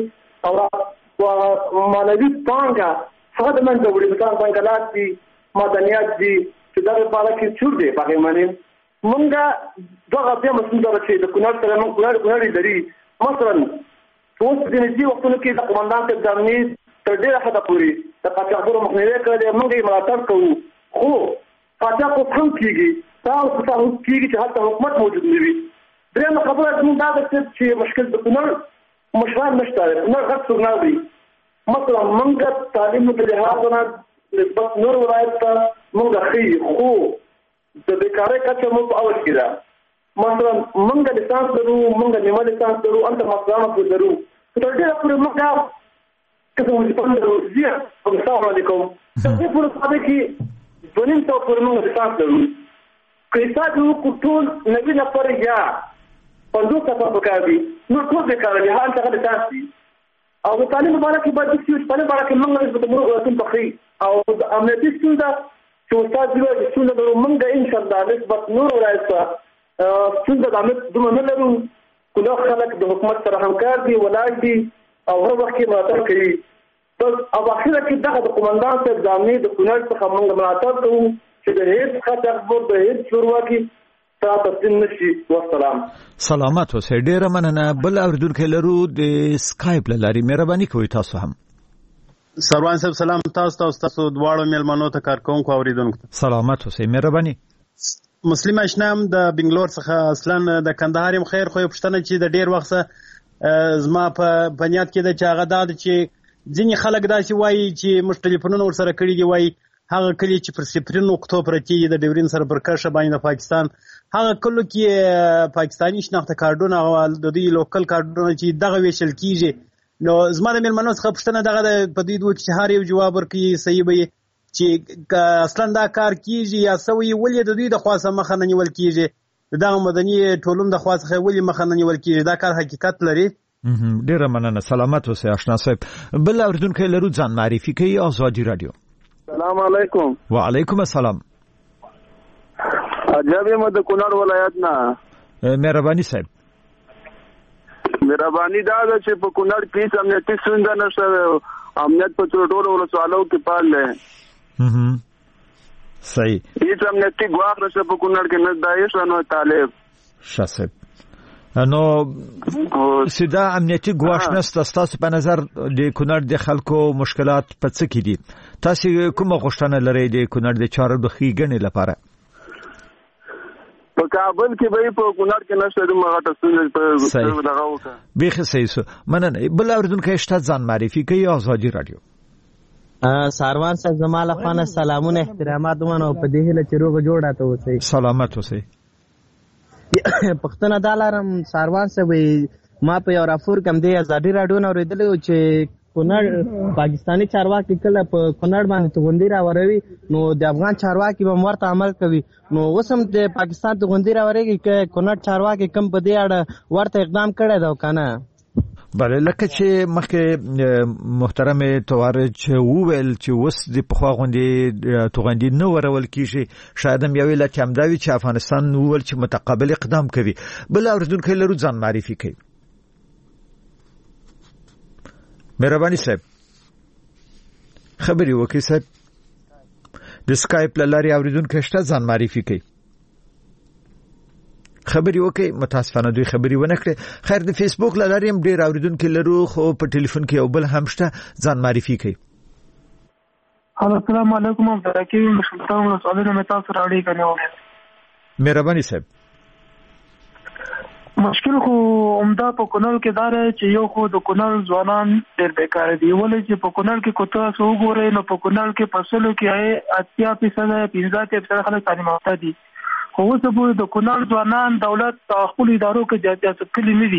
او معنوي پانګه هغه د منځه وړي. مثلا بنګلات دي، معدنیات دي چې دغه په اړه کې چور دی. په هغې باندې موږ دغه بیا مسؤل ده چې د کونړ سره موږ کونړ کونړ لري. مثلا اوس د نږدې وختونو کې د قمندان صاحب د امنیت تر ډیره حده پورې د قاچاقبرو مخنیوي کړی موږ یې ملاتړ کوو خو قاچاق اوس هم کېږي دا اوس څه کېږي چې هلته حکومت موجود نه وي. درېیمه خبره زموږ دا ده چې مشکل د کونړ مشران نشته کونړ غټ څوک نه دی. مثلا موږ تعلیم د لحاظ نه نسبت نور ولایت ته موږ ښه خو د بیکارۍ کچه مو په اول کې ده. مثلا موږ لیسانس لرو موږ نیمه لیسانس لرو انت ماسټرانو پرې لرو تر ډېره پورې موږ کسه وظیفه لرو زیات السلام علیکم تر دې پورې په کې دوه نیم سوه پورې موږ لیسانس لرو. که حساب وکړو ټول نوي نفر یا پنځوس نفر پکار دي نور ټول بیکاره دي هلته هغه لیسانس دي. او د تعلیم په اړه کې باید داسې وي چې په تعلیم په اړه کې موږ نسبت مو ولایتونو ته ښیي او د امنیتي ستونزه چې استاد ویل چې ستونزه لرو موږ انشاءالله نسبت نور ولایت ته ستونزه د امنیت دومره نه لرو. کونړ خلک د حکومت سره همکار دي ولاړ دي او هر وخت کې ملاتړ کوي. بس او اخره کې دغه د قومندان صاحب د امنیت د کونړ څخه موږ ملاتړ کوو چې د هیڅ څخه تخبر د هیڅ شورواکي تا تسلیم نشي. والسلام. سلامات اوسئ. ډیره مننه. بل اوریدونکی لرو د سکایپ له لارې. مهرباني کوئ تاسو هم. سروان صاحب سلام تاسو ته تاسو دواړو میلمنو ته کارکونکو اوریدونکو. سلامات اوسئ. مهرباني. مسلم اشنام د بنگلور څخه اصلا د کندهار یم خیر خو پښتنه چې د ډیر وخت زما په بنیاد کې د چاغه داد چې ځینې خلک داسې وایي چې موږ ټلیفونونه ورسره کړي دي وایي هغه کلی چې پر صفرین نقطو پرتې د ډیورین سره پر کرښه باندې د پاکستان هغه کلو کې پاکستاني شناخته کارډونه او د دې لوکل کارډونه چې دغه ویشل کیږي نو زما د میلمنو څخه پوښتنه دغه د په دې دوه کې هر یو جواب ورکړي صحیح به چې اصلا دا کار کیږي یا سوي ولې د دوی د خاصه مخه نه نیول کیږي دغه مدني ټولوم د خاصه ولې مخه نه نیول کیږي دا کار حقیقت لري. ډیره مننه. سلامت اوسئ آشنا صاحب. بل اوریدونکی لرو ځان معرفي کوي. آزادي رادیو. السلام علیکم. وعلیکم السلام. عجب یم د کونړ ولایت نه. مهرباني صاحب. مهرباني دا ده چې په کونړ کې امنیتي ستونزه نشته. امنیت په ټولو ولسوالو کې پال دی. صحیح. هیڅ امنیتي ګواښ نشته په کونړ کې نه داعش نه طالب. شاسب. نو سیده امنیتي ګواښ نشته. ستاسو په نظر د کونړ د خلکو مشکلات په څه کې دي؟ تاسو کومه غوښتنه لرئ د کونړ د چارو د ښېګڼې لپاره؟ په کابل کې به په کونړ کې نشته دومره غټه ستونزه دغه وکړه. بیخي صحیح سو. مننه. بل اوریدونکی شته ځان معرفي کوي. آزادي رادیو. ساروان صاحب زما له خوا نه سلامونه احترامات ومنه او په دې هیله چې روغ جوړه ته اوسئ. سلامت اوسئ. پښتنه دا لرم ساروان صاحب ما په یو راپور کې د ازادي راډیو نه اورېدلی و چې کونړ پاکستاني چارواکي کله په کونړ باندې توغندي راوروي نو د افغان چارواکي به ورته عمل کوي. نو اوس هم د پاکستان توغندي راورېږي که کونړ چارواکي کوم په دې اړه ورته اقدام کړی دی که نه؟ بله لکه چې مخکې محترم توارج وویل چې اوس د پخوا غوندې توغندي نه ورول کېږي شاید هم یو علت همدا وي چې افغانستان وویل چې متقابل اقدام کوي. بل اورېدونکی لرو ځان معرفي کوي. مهرباني صاحب خبرې وکړئ صاحب. د سکایپ له لارې اورېدونکی شته ځان معرفي کوي. خبرې وکړئ. متاسفانه دوی خبرې ونه کړې. خیر د فیسبوک له لارې هم ډېر اورېدونکي لرو خو په ټلیفون کې یو بل هم شته. ځان معرفي کوي. السلام علیکم. عبدالرقیب سلطان ولسوالۍ نه مې تاسو سره اړیکه نیولې. مهرباني صاحب. مشکل خو عمده په کونړ کې دا دی چې یو خو د کونړ ځوانان ډېر بیکاره دي. ولې چې په کونړ کې که تاسو وګورئ نو په کونړ کې په سلو کې اتیا فیصده پنځه اتیا فیصده خلک تعلیم یافته دي. خو اوس پورې د کونړ ځوانان دولت خپلو ادارو کې جذب کړي نه دي.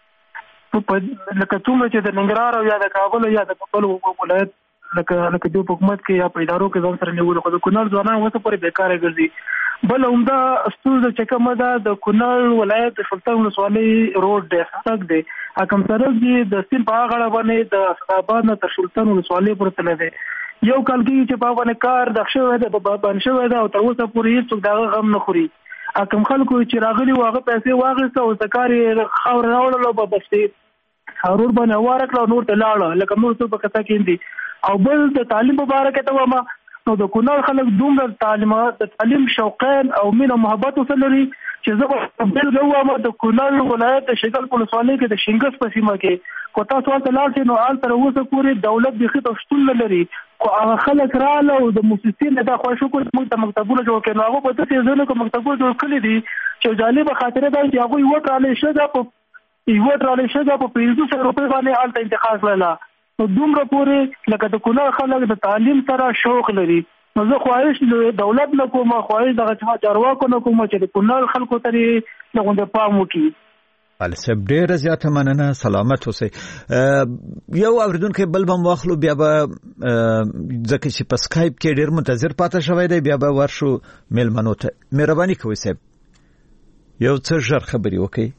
لکه څومره چې د ننګرهار او یا د کابل یا د بل ولایت لکه لکه د حکومت کې یا په ادارو کې ځان سره نیول خو د کونړ ځوانان اوس پورې بیکاره ګرځي. بل عمده ستونزه چې کومه ده د کونړ ولایت د سلطان ولسوالۍ روډ دی سړک دی کوم سړک دی د سیند په غاړه باندې د اسداباد نه تر سلطان ولسوالۍ پورې تللی دی. یو کال کې چې په باندې کار د شوی دی په باندې شوی دی او تر اوسه پورې هیڅوک دغه غم نه خوري. کوم خلکو چې راغلي وو هغه پیسې واخیسته او د کار یې خاوره راوړله په بستې هارور باندې هواره کړه نور ته لاړه لکه نور څوک په کته کې دي. او بل د تعلیم په باره کې ته وایم نو د کونړ خلک دومره تعلیم د تعلیم شوقین او مینه محبت وسره لري چې زه بل غواړم د کونړ ولایت د شګل په ولسوالۍ کې د شینګس په سیمه کې کو تاسو ته لاړ شئ نو آل تر اوسه پورې دولت د خطو شتون لري خو هغه خلک رااله او د مؤسسین د خوښو کو موږ ته مکتبونه جوړ کړي نو هغه په دې ځینو کې مکتبونه جوړ کړي دي چې جالب خاطره ده چې هغه یو ټاله شګه په یو ټاله شګه په پنځه سوه روپۍ باندې آل ته انتخاب کړل نو دومره پورې لکه د کونړ خلک د تعلیم سره شوق لري نو زه خواهش دولت نه کوم خواهش دغه چارواکو نه کوم چې د کونړ خلکو ته لغونډه پام وکړي. بله صاحب ډېره زیاته مننه سلامت اوسئ. یو اورېدونکی بل به واخلو بیا به ځکه چې په سکایپ کې ډېر منتظر پاتې شوی دی بیا به ورشو میلمنو ته. مهرباني کوئ صاحب یو څه ژر خبرې وکړئ.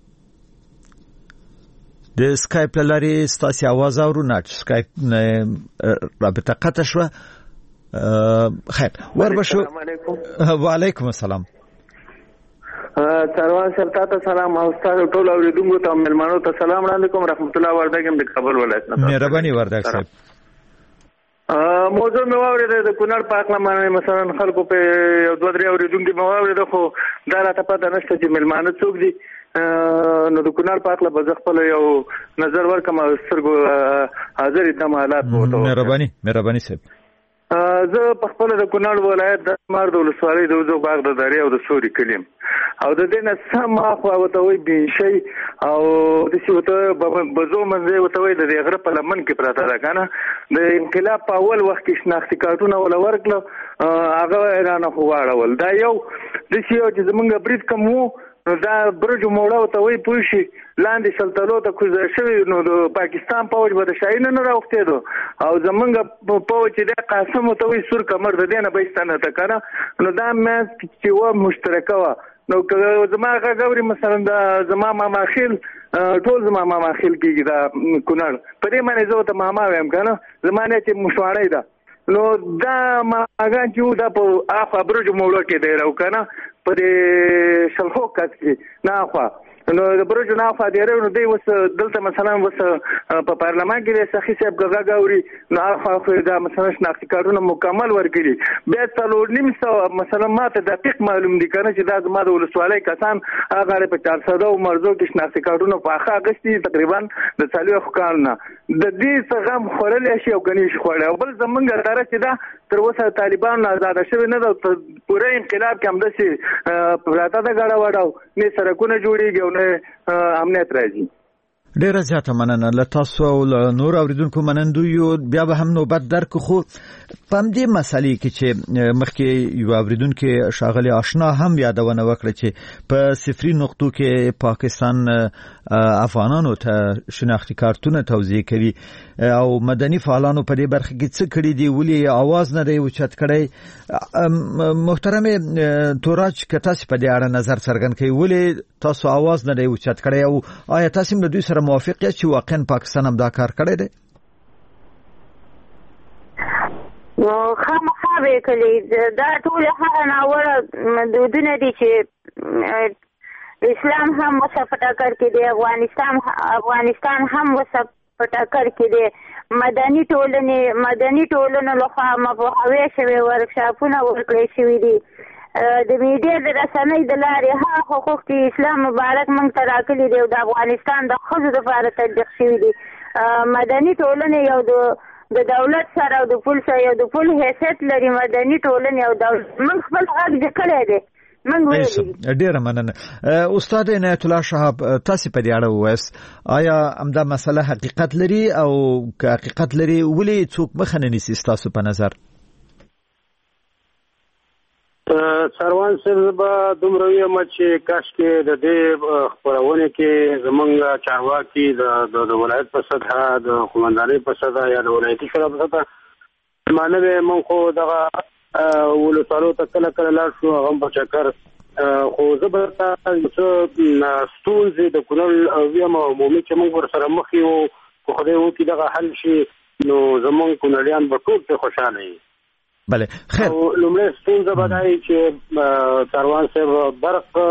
د سکایپ له لارې ستاسې اواز اورو نه چې سکایپ نه رابطه قطع شوه. خیر وربشو. وعلیکم السلام. سروان صاحب تاسو سلام او تاسو ټول اوریدونکو ته ملمنو ته سلام وړاندې کوم. رحمت الله وردګم د کابل ولایت نه. مهرباني وردګ صاحب. موضوع مې واورېده د کونړ په اړه باندې مثلا خلکو په یو دوه درې اوریدونکو مې واورېده خو دا راته پته نشته چې ملمانه څوک دي نو د کونړ په اړه به خپل یو نظر ورکم سترګو حاضر دم حالات وته. مهرباني مهرباني صاحب. زه په خپل د کونړ ولایت د مرد ولسوالۍ د وزو باغ د دریا او د سوري کلیم او د دې نه سم اخوا وته وي بنشي او د څه وته بزو منځه وته وي د غره په لمن کې پراته ده کنه د انقلاب په اول وخت کې شناختی کارتونه ولا ورکړه هغه ایران خو واړول دا یو د څه چې زمونږ برید کومو دا برج موړه ته وی پوښي لاندې سلطلو ته کوزه شوی نو د پاکستان پوج به د شاین نه راوخته دو او زمونږ پوج د قاسم ته وی سور کمر د دینه بهستانه ته کنه نو دا مې چې و مشترکه و نو زماغه غوري مثلا د زما ماما خیل ټول زما ماما خیل کېږي دا کونړ په دې باندې زه ته ماما وایم کنه زمانه چې مشواره ده نو دا ماګان چې دا په اخوا برج موړه کې دی راو کنه په دې شلخو کې نه اخوا نو د برج نه اخوا دی نو دی وس دلته مثلا وس په پارلمان کې د سخی صاحب غاغاوري نو اخوا خو دا مثلا شناختی کارونه مکمل ورګړي بیا څلور نیم سو مثلا ماته دقیق معلوم دي کنه چې دا زما د ولسوالۍ کسان هغه په چار سوه مرزو کې شناختی کارونه په اخا غشتي تقریبا د څلور کالونه د دې څنګه خورلې شي او غنیش خوړل او بل زمونږ اداره چې دا تر اوسه طالبان آزاد شوی نه د پوره انقلاب کې هم د سي پراته د غړا وډاو نه سرکونه جوړیږي او نه امنیت راځي. ډیره زیاته مننه له تاسو او نور اوریدونکو منندو یو بیا به هم نوبت درک خو پم دې مسالې کې چې مخکې یو اوریدونکو شاغلي آشنا هم یادونه وکړه چې په صفري نقطو کې پاکستان افغانانو ته شناختی کارتونه توزیع کوي او مدني فعالانو په دې برخه کې څه کړی دی ولې आवाज نه دی اوچت کړی. محترم توراج که تاسو په دې اړه نظر څرګند کړئ ولې تاسو आवाज نه دی اوچت کړی او آیا تاسو هم د دوی سره موافق یاست چې واقعا پاکستان هم دا کار کړی دی؟ نو خامخا به کلی دا ټول هغه ناوړه دودونه دي چې اسلام هم وسه په ټاکر کې دی افغانستان افغانستان هم وسه په ټاکر کې دی مدني ټولنې مدني ټولنو لخوا مبوحوي شوی ورکشاپونه ورکړی شوي دي د میډیا د رسنۍ د لارې هغه حقوق چې اسلام مبارک موږ ته راکړي دي او د افغانستان د ښځو دپاره تطبیق شوي دي مدني ټولنې یو د د دولت سره او د پول سره یو د پول حیثیت لري مدني ټولنې او دولت موږ خپل غږ دې کړی دی موږ ویلي. ډېره مننه. استاد عنایت الله شهاب تاسو په دې اړه ووایاست آیا همدا مسله حقیقت لري او که حقیقت لري ولې څوک مخه نه نیسي ستاسو په نظر؟ سروان صاحب به دومره ویم چې کاشکې د دې خپرونې کې زمونږ چارواکي د ولایت په سطحه د قومندانۍ په سطحه یا د ولایتي شورا په سطحه مانه به مونږ خو دغه ولسوالو ته کله کله لاړ شو هغه په چکر خو زه به څه ستونزې د کونړ ویم عمومي چې مونږ ورسره مخ یو خو خدای وکړي دغه حل شي نو زمونږ کونړیان به ټول پرې خوشحاله وي. بله خیر لومړی ستونزه به دا وي چې سروان صاحب برق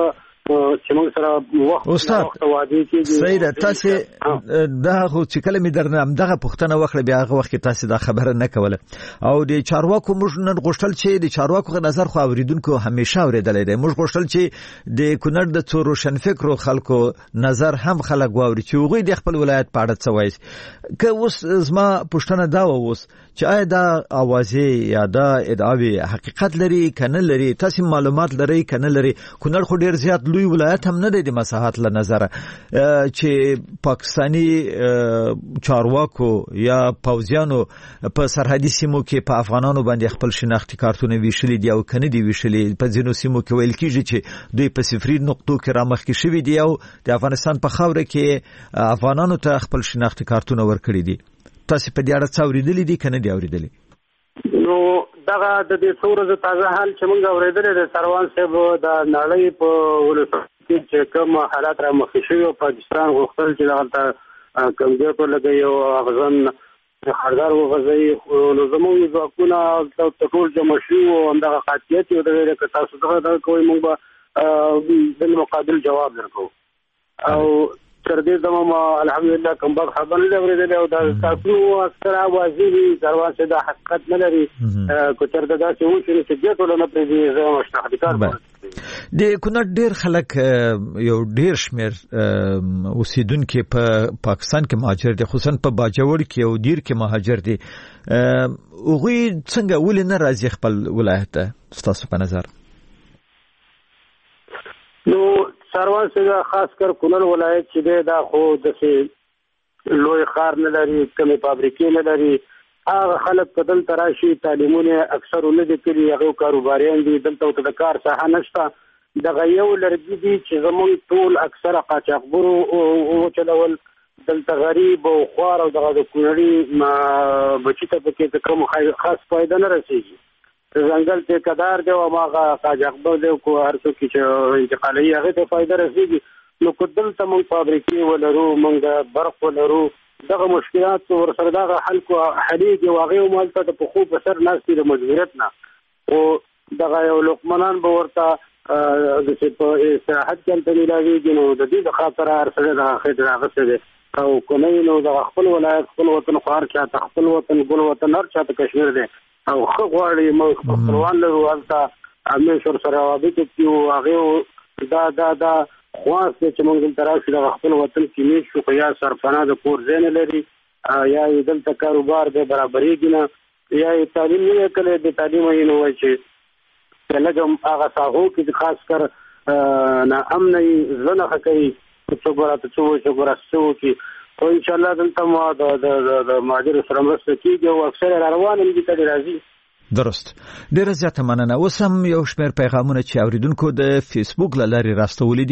چې موږ سره وخت استاد سید تاسو دا خو چې کله می درنه دغه پښتنه وکړه بیا هغه وخت تاسو دا خبره نه کوله او د چارواکو موږ نن غوښتل چې د چارواکو نظر خو اوریدونکو همیشه اوریدلې دي موږ غوښتل چې د کونړ د څو روشن فکرو خلکو نظر هم خلک واوري چې هغه د خپل ولایت په اړه څه وایي که اوس زما پښتنه دا اوس چې آیا دا اوازې یا دا ادعاوی حقیقت لري کنه لري تاسو معلومات لري کنه لري کونړ خو ډیر زیات لوی ولایت هم نه دی د مساحت له نظر چې پاکستانی چارواکو یا پوځیانو په سرحدي سیمو کې په افغانانو باندې خپل شناختی کارتونه ویشلي دي او کنه دی ویشلي په ځینو سیمو کې ویل کیږي چې دوی په صفري نقطو کې رامخکې شوي دي او د افغانستان په خاوره کې افغانانو ته خپل شناختی کارتونه ورکړي دي تاسو په دې اړه څه اوریدلې دي کنه دی اوریدلې نو دغه د دې څورزه تازه حال چې موږ اوریدلې د سروان صاحب د نړۍ په ولسمشر چې کوم حالات را مخې شوي او پاکستان غوښتل چې دغه کمزور لګي او اغزن خردار وغځي نو زموږ ځواکونه ټول جمع شي او همدغه قاطعیت یو د تاسو څخه دا کوئی موږ به د مقابل جواب درکو او تر دې زموږ الحمدلله کوم بل خبر نه ورېدل او دا تاسو اکثر اوازې دروازه د حقیقت نه لري کو تر دا چې و چې چې ټول نه پرې زموږ مشتاقدار د کونړ ډیر خلک یو ډیر شمیر اوسیدونکو په پاکستان کې مهاجر دي خصوصا په باجوړ کې او ډیر کې مهاجر دي اوغوی څنګه ولې نه راځي خپل ولایت ته تاسو په نظر نو سروان څنګه خاص کر کونړ ولایت چې دا خو د لوی خار نه لري کومه فابریکې نه لري هغه خلک په دل تراشي تعلیمونه اکثر نه دي کړي هغه کاروباریان دي دلته د کار ساحه نشته دغه یو لرګي دي چې زمون ټول اکثره قاچاقبرو او چلول دلته غریب او خوار او دغه د کونړي بچی ته پکې کوم خاص فائدہ نه رسیږي ځنګل ته قدر دی او هغه قاچاقبر دی کو هر څه چې انتقالي هغه ته فائدہ رسیږي نو کدل ته موږ فابریکې ولرو موږ برق ولرو دغه مشکلات ورسره دغه حل کو حلیږي واغې او مالته په خو په سر ناس دي مجبوریت نه او دغه یو لقمنان به ورته د څه په استراحت کې تل لاږي نو د دې خاطر ارسله د خېټه غسه او کومې نو د خپل ولایت خپل وطن خار کې خپل وطن ګل وطن هر چاته کشمیر دی او خو غواړي موږ خپلوان له ورته همیشه سره روابط کیو هغه دا دا دا خواص چې موږ تراشي د خپل وطن کې نشو خو یا سرپناه د کور زین لري یا دلته کاروبار د برابرۍ نه یا تعلیم نه کله د تعلیم یې نو وایي چې لږم هغه ساغو کې خاص کر نه امني زنه کوي چې ګورات چې ګوراسو کې او ان شاء الله دلته ما د ماجر سره مرسته کیږي او اکثر روان دي ته راځي درست ډیر زیاته مننه اوس هم یو شمېر پیغامونه چې اوریدونکو د فیسبوک لاري راستولې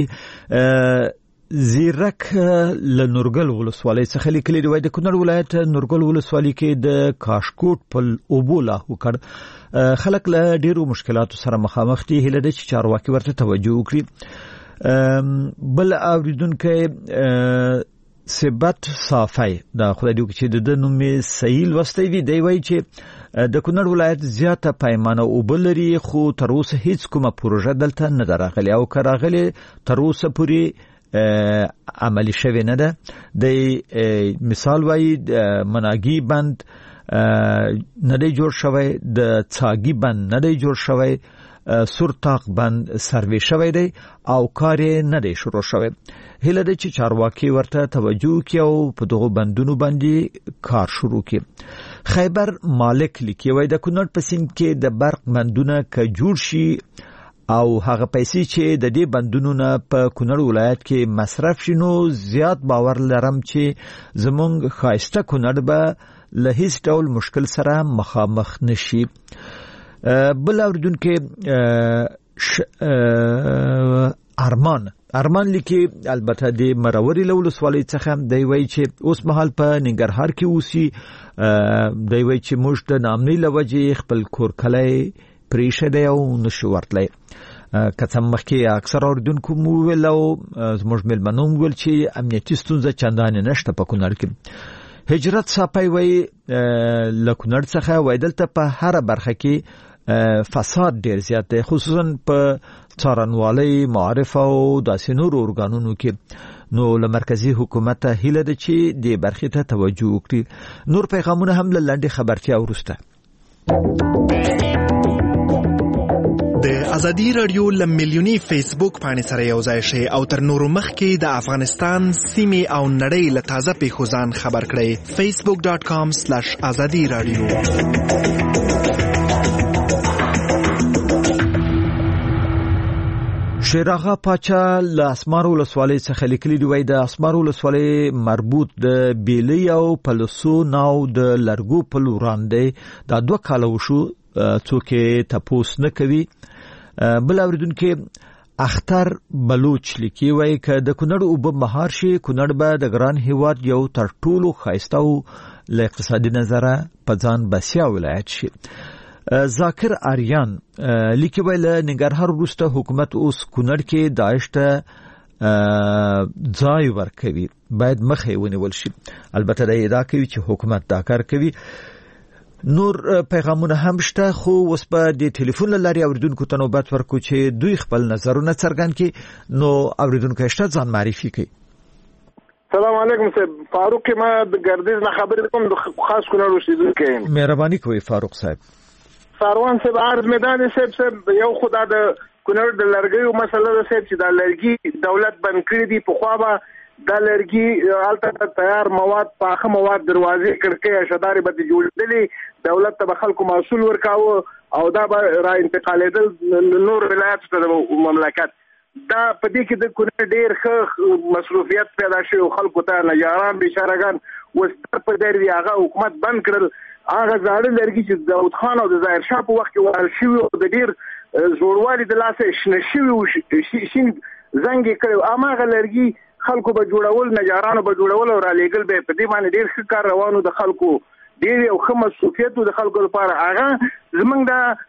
دي زیرک له نورګل ولسوالۍ څخه لیکلي دی د کونړ ولایت نورګل ولسوالۍ کې د کاشکوټ پل اوبولا وکړ خلک له ډیرو مشکلاتو سره مخامخ دي هله د چارواکي ورته توجه وکړي بل اوریدونکو ثبت صافی دا خدای دې چې د نومې سهیل وستوي دی وایي چې د کونړ ولایت زیاته پیمانه او بلري خو تر اوسه هیڅ کومه پروژه دلته نه راغلي او کراغلي تر اوسه پورې عملی شوی نه ده د مثال وایي مناګي بند نه دی جوړ شوی د څاګي بند نه دی جوړ شوی سورتاق بند سروي شوی دی او کار نه دی شروع شوی هله د چې چارواکي ورته توجه کوي او په دغه بندونو باندې کار شروع کړي خیبر مالک لیکي وای د کونړ په سیند کې د برق بندونه ک جوړ شي او هغه پیسې چې د دې بندونو نه په کونړ ولایت کې مصرف شینو زیات باور لرم چې زمونږ خاصه کونړ به له هیڅ ډول مشکل سره مخامخ نشي بل اوردونکو ارمان ارمان لیکي البته د مروري لولسوالۍ څخه دی وای چې اوس مهال په ننګرهار کې اوسي دی وای چې موږ د نامنۍ لوجې خپل کور کلی پریشه دی او نشو ورتلای کڅم مخکې اکثر اوردونکو مو ویل او زموږ ملمنوم ویل چې امنیتي ستونزه چندانې نشته په کونړ کې هجرت صاحب وای لکونړ څخه وای دلته په هر برخه کې فساد ډیر زیات دی، خصوصا په څارنوالۍ، معارف او داسې نور ارګانونو کې. نو له مرکزی حکومت هیله ده چې د برخې ته توجه وکړي. نور پیغامونه هم له لنډې خبرتیا وروسته. د ازادي رادیو له میلیوني فیسبوک پاڼې سره یو ځای شئ او تر نورو مخکې د افغانستان سیمې او نړۍ له تازه پیښو ځان خبر کړئ. فیسبوک ډاٹ کام سلیش ازادي رادیو. شیراغه پاچا له اسمار ولسوالۍ څخه لیکلي دی وای د اسمار ولسوالۍ مربوط د بیلی او پلسو ناو د لرګو پل وړاندې دا دوه کاله وشو، څوک تپوس نه کوي. بل اوریدونکو اختر بلوچ لیکي وای ک د کونړ اوبه مهار شي، کونړ به د ګران هیواد یو تر ټولو ښایسته او له اقتصادي نظره په ځان بسیا ولایت شي. ذاکر آریان لیکي ویل ننګرهار وروسته حکومت اوس کونړ کې داعش ته ځای ورکوي، باید مخه ونیول شي. البته دا ادعا کوي چې حکومت دا کار کوي. نور پیغامونه هم شته، خو اوس په د ټلیفون لاري اوریدونکو ته نوبت ورکو چې دوی خپل نظرونه څرګند کړي. نو اوریدونکو شته ځان معرفي کوي. سلام علیکم صاحب، فاروق ما د ګردیز نه خبرې کوم، د خاص کونړ اوسیدونکی یم. مهرباني کوئ فاروق صاحب. ساروان صاحب عرض میدان صاحب صاحب یو خدا د کونړ د لرګیو مسله ده صاحب چې دا لرګي دولت بند کړی دی. په خوا به دا لرګي هلته تیار مواد، پاخه مواد، دروازې، کړکۍ، شدارې به جوړېدلې، دولت ته به خلکو محصول ورکاوه او دا به را انتقالېدل نور ولایاتو ته د مملکت. دا په دې کې د کونړ ډېر ښه مصروفیت پیدا شوی، خلکو ته نجاران بیچارهګان وستر په در وي، هغه حکومت بند کړل. هغه زاړه لرګي چې داود خان او د ظاهر شاه په وخت کې وهل شوي او د ډېر زوړوالي د لاسه شنه شوي و، شین زنګ یې کړی، هماغه لرګي خلکو به جوړول، نجارانو به جوړول او رالیږل به. په دې باندې ډېر ښه کار روانو، د خلکو ډېر یو ښه مصروفیت و د خلکو لپاره. هغه زمونږ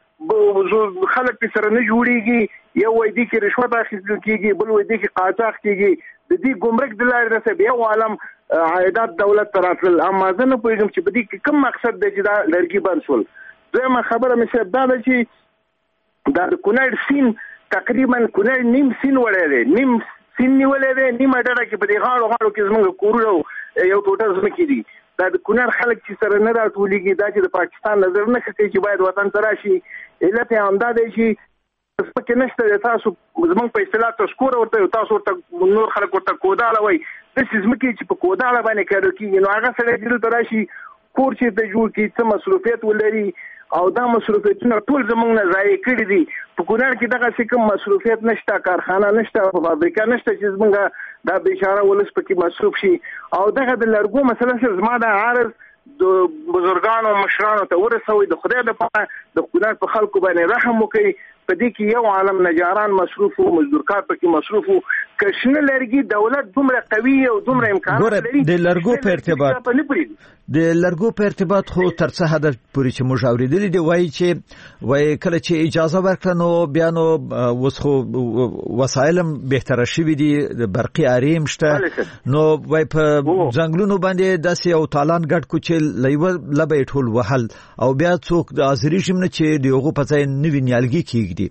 دا خلک پې سره نه جوړېږي، یو وایي دې کې رشوت اخیستل کېږي، بل وایي دې کې قاچاق کېږي، د دې ګمرک د لارې رسب یو عالم عایدات دولت ته راتلل. اما زه نه پوهېږم چې په دې کې کوم مقصد دی چې دا لرګي بند شول. دویمه خبره مې صاحب دا ده چې دا د کونړ سیند تقریبا کونړ نیم سیند وړی دی، نیم سیند نیولی دی، نیمه ډډه کې په دې غاړو غاړو کې زموږ کورونه یو ټوټه ځمکې دي. دا د کونړ خلک چې سره نه راټولېږي، دا چې د پاکستان نظر نه ښه کوي چې باید وطن ته راشي. علت یې همدا دی چې پکې نشته، تاسو زموږ په اصطلاح تسکوره ورته یو، تاسو ورته نور خلک ورته کوداله وایي. داسې ځمکې چې په کوداله باندې کارول کېږي، نو هغه سړی چې دلته راشي کور چېرته جوړ کړي، څه مصروفیت ولري، او دا مصروفیتونه ټول زموږ نه ضایع کړي دي. په کونړ کې دغسې کوم مصروفیت نشته، کارخانه نشته، فابریکه نشته چې زموږ دا بیچاره ولس پکې مصروف شي. او دغه د لرګو مسله چې زما د عرض د بزرګانو مشرانو ته ورسوي، د خدای دپاره د کونړ په خلکو باندې رحم وکړي. په دې کې یو عالم نجاران مصروف وو، مزدورکار پکې مصروف وو. که شنه لرګي دولت دومره قوي او دومره امکانات لري، د لرګو په ارتباط د لرګو په ارتباط خو تر څه حد پورې چې موږ اورېدلي دي، وایي چې وایي کله چې اجازه ورکړه نو بیا نو اوس خو وسایل هم بهتره شوي دي، د برقي آرې هم شته، نو وایي په ځنګلونو باندې داسې یو تالان ګډ کړو چې له یوه لبه یې ټول وهل، او بیا څوک د ازریشم نه چې د هغو په ځای نوي نیالګي کېږدي.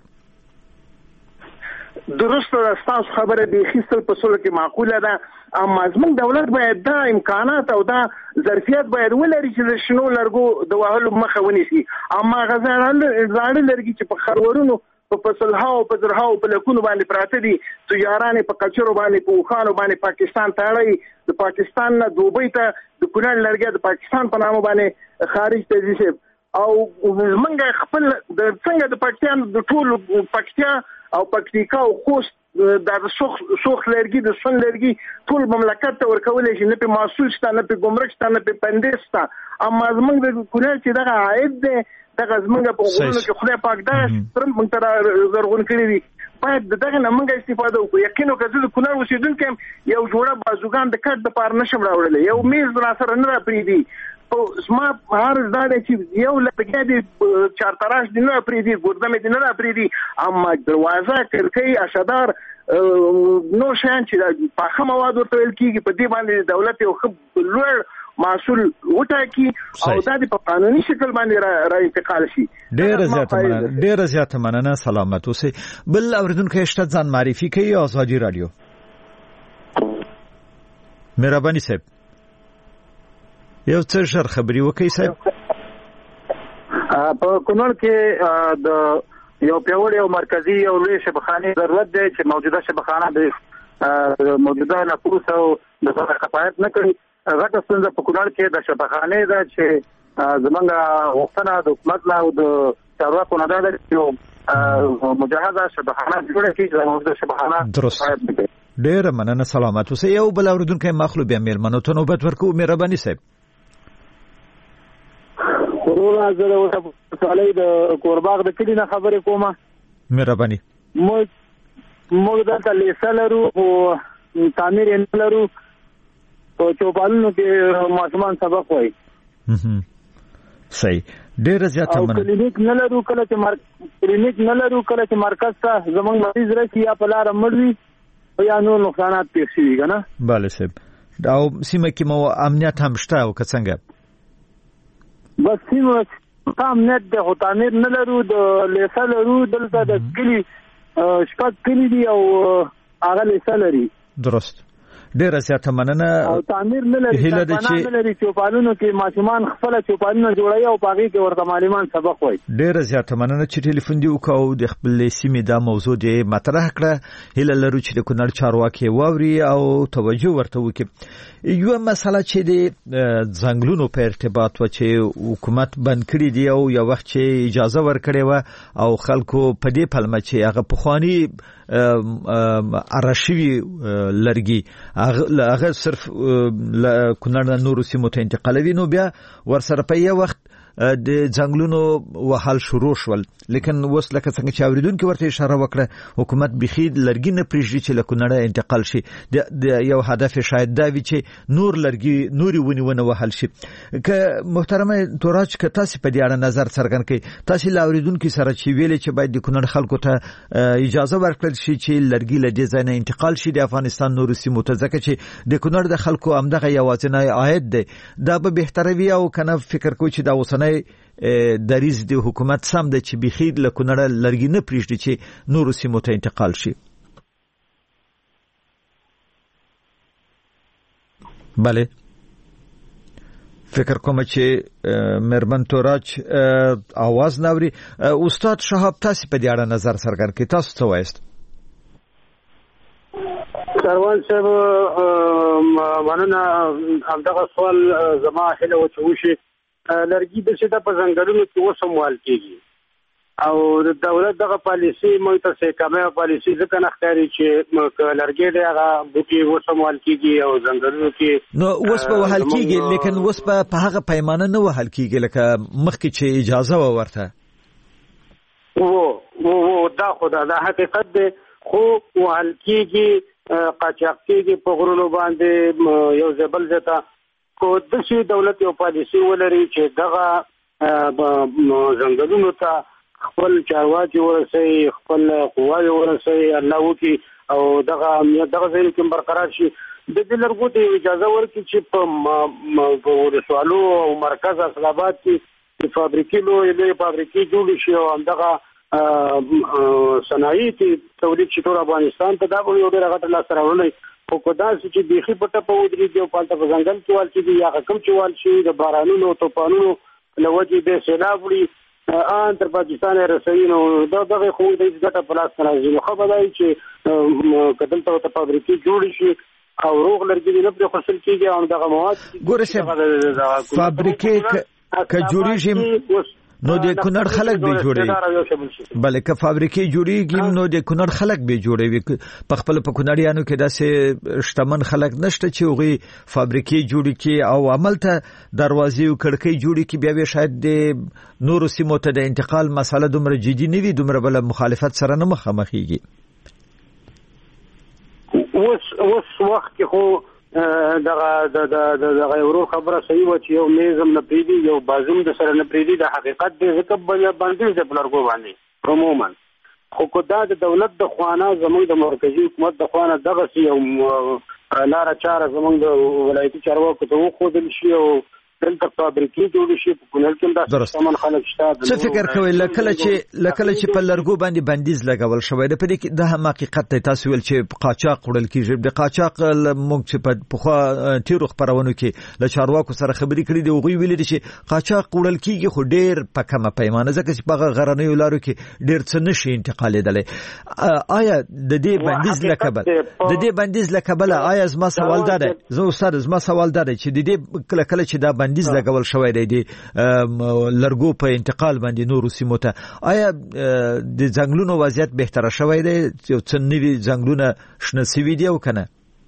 درسته ستاسو خبره بیخي ستل په سلو کې معقوله ده، اما زموږ دولت باید دا امکانات او دا ظرفیت باید ولري چې د شنو لرګو د وهلو مخه ونیسي. اما هغه زاړه لرګي چې په خرورونو په فصلهاو په زرهاو په لکونو باندې پراته دي، تجاران په کچرو باندې په اوښانو باندې پاکستان ته اړوي، د پاکستان نه دوبۍ ته د کونړ لرګي د پاکستان په نامه باندې خارج ته ځي. او زمونږ خپل د څنګه د پاکستان د ټولو پکتیا او پکتیکا او خوست د سوخ سوخ لرګي د سون لرګي ټول مملکت ته ورکولې شي، نه په محصول شته، نه په ګمرک شته، نه په پندې شته. اما زمونږ د کونړ چې دغه عاید دی، دغه زمونږ په غوړو کې خدای پاک دغه سیستم موږ ته زرغون کړی دی، باید دغه نه موږ استفاده وکړو. یقین وکړه زه د کونړ اوسېدونکی یم، یو جوړه بازوګان د کټ دپاره نشم راوړلی، یو میز راسره نه راپرېږدي. زما عرض دا دی چې یو لرګی دې چارتراش دې نه راپرېږدي، ګردمې دې نه راپرېږدي، اما دروازه، کړکۍ، اشدار، نور شیان چې پاخه مواد ورته ویل کېږي، په دې باندې دولت یو ښه لوړ محصول وټاکي او دا په قانوني شکل باندې را انتقال شي. ډېر زیات مننه ډېر زیات مننه سلامت اوسئ. بل اوریدونکو شته ځان معرفي کوي آزادي رادیو. مهرباني صاحب یو څه ژر خبري وکړئ صاحب. په کونړ کې د یو پیاوړي او مرکزی او لوی شبخانه ضرورت دی چې موجوده شبخانه د موجوده نفوس او د کفایت نه کوي. غټه ستونزه په کونړ کې د شبخانه ده چې زمونږ غوښتنه د حکومت نه او د چارواکو نه ده چې مجهزه شبخانه جوړه کړي چې موجوده شبخانه درست. ډېر مننه سلامت اوسئ. یو بل اوریدونکی مخلو بیا میرمنو ته نوبت ورکو. مهرباني صاحب. ورونه زه د وسالې د کورباغ د کلی نه خبرې کومه. مهرباني. موږ موږ دلته لیسه لرو او تعمیر یې نه لرو. په چوپالونو کې ماشومان سبق وایي. صحیح. ډېر زیات مننه. او کلینیک نه لرو کله چې مر کلینیک نه لرو کله چې مرکز ته زمونږ مریض راشي یا په لاره مړ وي یا نور نقصانات پیښ شي کنه. بله صاحب. او سیمه کې مو امنیت هم شته او که څنګه؟ بس سیمه امنیت د خو تعمیر نه لرو د لیسه لرو دلته د کلی شپږ کلی دي او هغه لیسه لري. درست. ډېر زیاته مننه. او تعمیر نه لري چې نه لري چوپالونو کې ماشومان خپل چوپالونه جوړوي او پاغي کې ورته معلمان سبق وایي. ډېر زیاته مننه چې ټلیفون دی وکاو د خپل سیمې دا موضوع دی مطرح کړه. هیله لرو چې د کونړ چارواکي واوري او توجه ورته وکړي. یو مسله چې د ځنګلونو په ارتباط و چې حکومت بند کړی دی او یو وخت چې اجازه ورکړې و او خلکو په دې پلمه چې هغه پخوانی ارشیوي لرګي هغه صرف کونړ نورو سیمو ته انتقالوي نو بیا ورسره په یو وخت د ځنګلونو وهل شروع شول. لیکن اوس لکه څنګه چې اوریدونکو ورته اشاره وکړه حکومت بخي لرګي نه پریږدي چې له کونړه انتقال شي. د یو هدف شاید دا وي چې نور لرګي نوري ونی ونه وهل شي. که محترمه توراج که تاسو په دې اړه نظر څرګند کړئ تاسو له اوریدونکو سره چې ویلې چې باید د کونړ خلکو ته اجازه ورکړل شي چې لرګي له دې ځای نه انتقال شي د افغانستان نورو سیمو ته ځکه چې د کونړ د خلکو همدغه یوازینی عاید دی. دا به بهتره وي او کنه فکر کوي چې دا اوسنۍ دریز د حکومت سم د چې بخید له کونړ لرګي نه پریږدي چې نورو سیمو ته انتقال شي. بله فکر کوم چې مرمن توراج आवाज ناوري. استاد شهاب تاسو په دې اړه نظر څرګند کړئ. تاسو څه وایست؟ سروان صاحب مننه. همدغه سوال زما هله و چې وشي لرګي د شته په ځنګلونو کې وسموال کیږي او د دولت دغه پالیسي مې ته څه کومه پالیسي ځکه نه ښکاري چې لرګي دغه بوټي وسموال کیږي او ځنګلونو کې نو اوس په وهل کیږي لیکن اوس په هغه پیمانه نه وهل کیږي لکه مخکې چې اجازه و ورته وو وو دا خدا دا حقیقت دی خو وهل کیږي قاچاق کیږي په غرونو باندې یو ځبل ځتا کو د شي دولت یو پالیسي ولري چې دغه ځنګلونو ته خپل چارواکي ورسي خپل قواوي ورسي الله وکي او دغه دغه ځای کې برقرار شي. د دې لرګو ته اجازه ورکړي چې په ولسوالو او مرکز اصلاباد کې فابریکې لوی فابریکې جوړ شي او دغه صنایع تولید شي ټول افغانستان ته دا به یو ډېر غټه لاس راوړي. خو کدا چې بيخي پټه په ودري دی او پالته په ځنګل کې وال چې دی یا کم چې وال شي د بارانونو توپانونو لوجي به سیلاب وړي ان تر پاکستان رسېږي نو دا دغه خو د ځټه په لاس راځي. نو خبرداري چې کدل ته په فابریکې جوړ شي او روغ لرګي نه پر خپل کېږي او دغه مواد ګوره شه فابریکې ک جوړیږي نو د کونړ خلک به جوړي. بلې که فابریکې جوړیږي نو د کونړ خلک به جوړوي. په خپل په کونړیانو کې داسې شتمن خلک نشته چې هغه فابریکې جوړي کی او عمل ته دروازې او کړکۍ جوړي کی بیا به شاید د نورو سیمو ته د انتقال مسله دومره جدي نه وي دومره بل مخالفت سره نه مخامخېږي. اوس اوس وخت خو دغه د دغه ورو خبره صحیح و چې یو میزم نه پریدي یو بازم د سره نه پریدي د حقیقت د ځکه باندې د پلرګو باندې عموما خو دا د دولت د خوانه زموږ د مرکزی حکومت د خوانه دغه یو لاره چاره زموږ د ولایتي چارواکو ته وښودل شي او دلته فابریکې جوړ شي په کونړ کې دا سامان خلک شته. څه فکر کوئ لکه چې لکه چې په لرګو باندې بندیز لګول شوی دی په دې کې د هم حقیقت ته تاسو ویل چې قاچاق وړل کیږي د قاچاق موږ چې په خو تیرو خبرونو کې له چارواکو سره خبرې کړې دي وغوي ویل دي چې قاچاق وړل کیږي خو ډیر په کمه پیمانه ځکه چې په غرنیو لارو کې ډیر څه نشي انتقالېدلی. آیا د دې بندیز لکبل د دې بندیز لکبل آیا زما سوال ده زه استاد زما سوال ده چې د دې کله کله چې دا بندیز لګول شوی دی د لرګو په انتقال باندې نورو سیمو ته آیا د ځنګلونو وضعیت بهتره شوی دی یو څه نوي ځنګلونه شنه سوي دي او کنه؟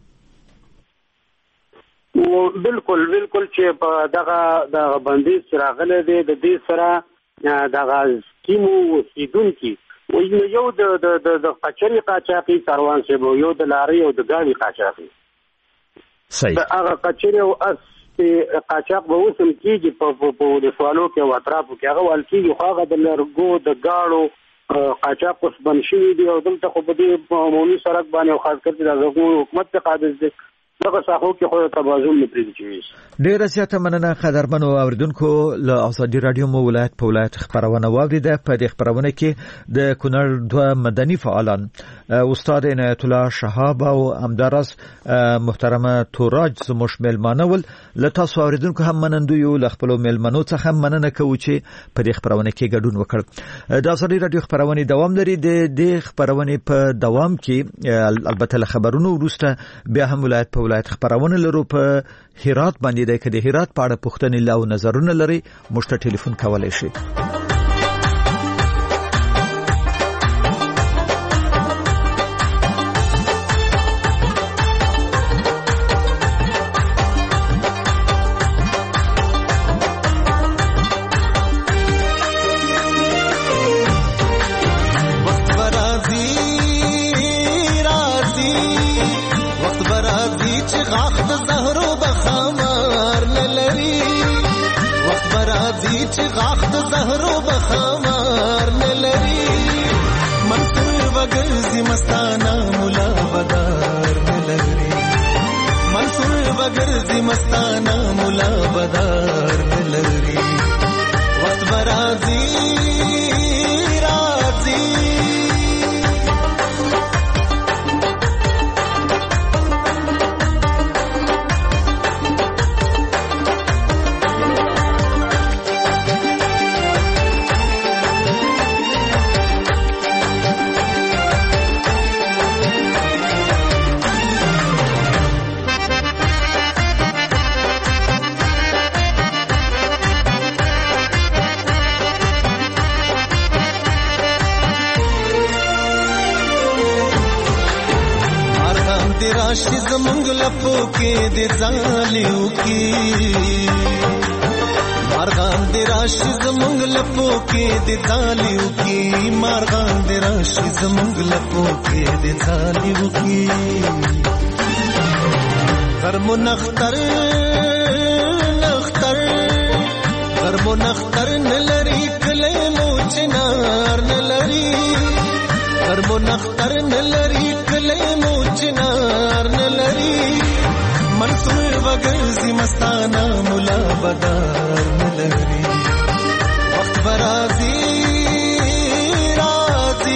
بالکل بالکل چې په دغه دغه بندیز راغلی دی د دې سره دغه سیمو اوسیدونکي یو د د قاچري قاچاقي کاروان صاحب یو د لارۍ او د ګاډي قاچاقي صحیح هغه قاچري او اس قاچاق به اوسم کېږي په ولسوالو کې او اطرافو کې هغه ویل کېږي خو هغه د لرګو د ګاړو قاچاق اوس بند شوي دي او دلته خو په دې عمومي سړک باندې او خاص کر د حکومت ته قابض دي دغه ساحو کې خو توازن نه پرېږدي. ډیره زیاته مننه قدرمنو اوریدونکو. له ازادي رادیو مو ولایت په ولایت خبرونه واوریده. په دې خبرونه کې د کونړ دوه مدني فعالان استاد عنایت الله شهاب او همدارس محترمه توراج زموږ مېلمانه ول. له تاسو اوریدونکو هم منندو یو له خپل مېلمنو څخه مننه کوو چې په دې خبرونه کې ګډون وکړ. د ازادي رادیو خبرونه دوام لري. د دې خبرونه په دوام کې البته له خبرونو وروسته بیا هم ولایت په ولایت خبرونه لرو. په هرات باندې د کډه هرات په اړه پوښتنې لا او نظرونه لري مشته ټلیفون کولای شي. मस्ताना मुला बदार लरी वक्त बराजी राजी राशि जमंग लपो के दे जालियो की मारगान दे राशि जमंग लपो के दे जालियो की मारगान दे राशि जमंग लपो के दे जालियो की गरमो नख्तर नख्तर गरमो नख्तर नलरी कले मोचनार नलरी गरमो नख्तर नलरी कले मोचनार नलरी मंसूर वगरजी मस्ताना मुला बदार नलरी वक्त बराजी राजी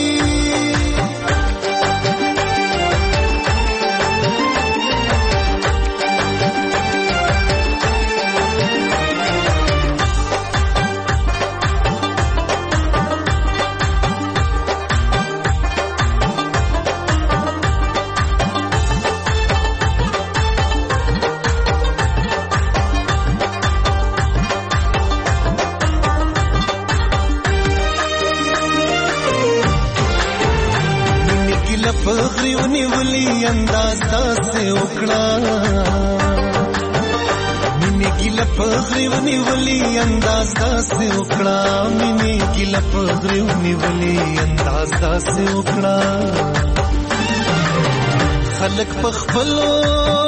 फखरी वली अंदाज से उकड़ा मिनी की लफखरी वली अंदाज से उकड़ा मिनी की लफखरी वली अंदाज से उकड़ा खलक पखलो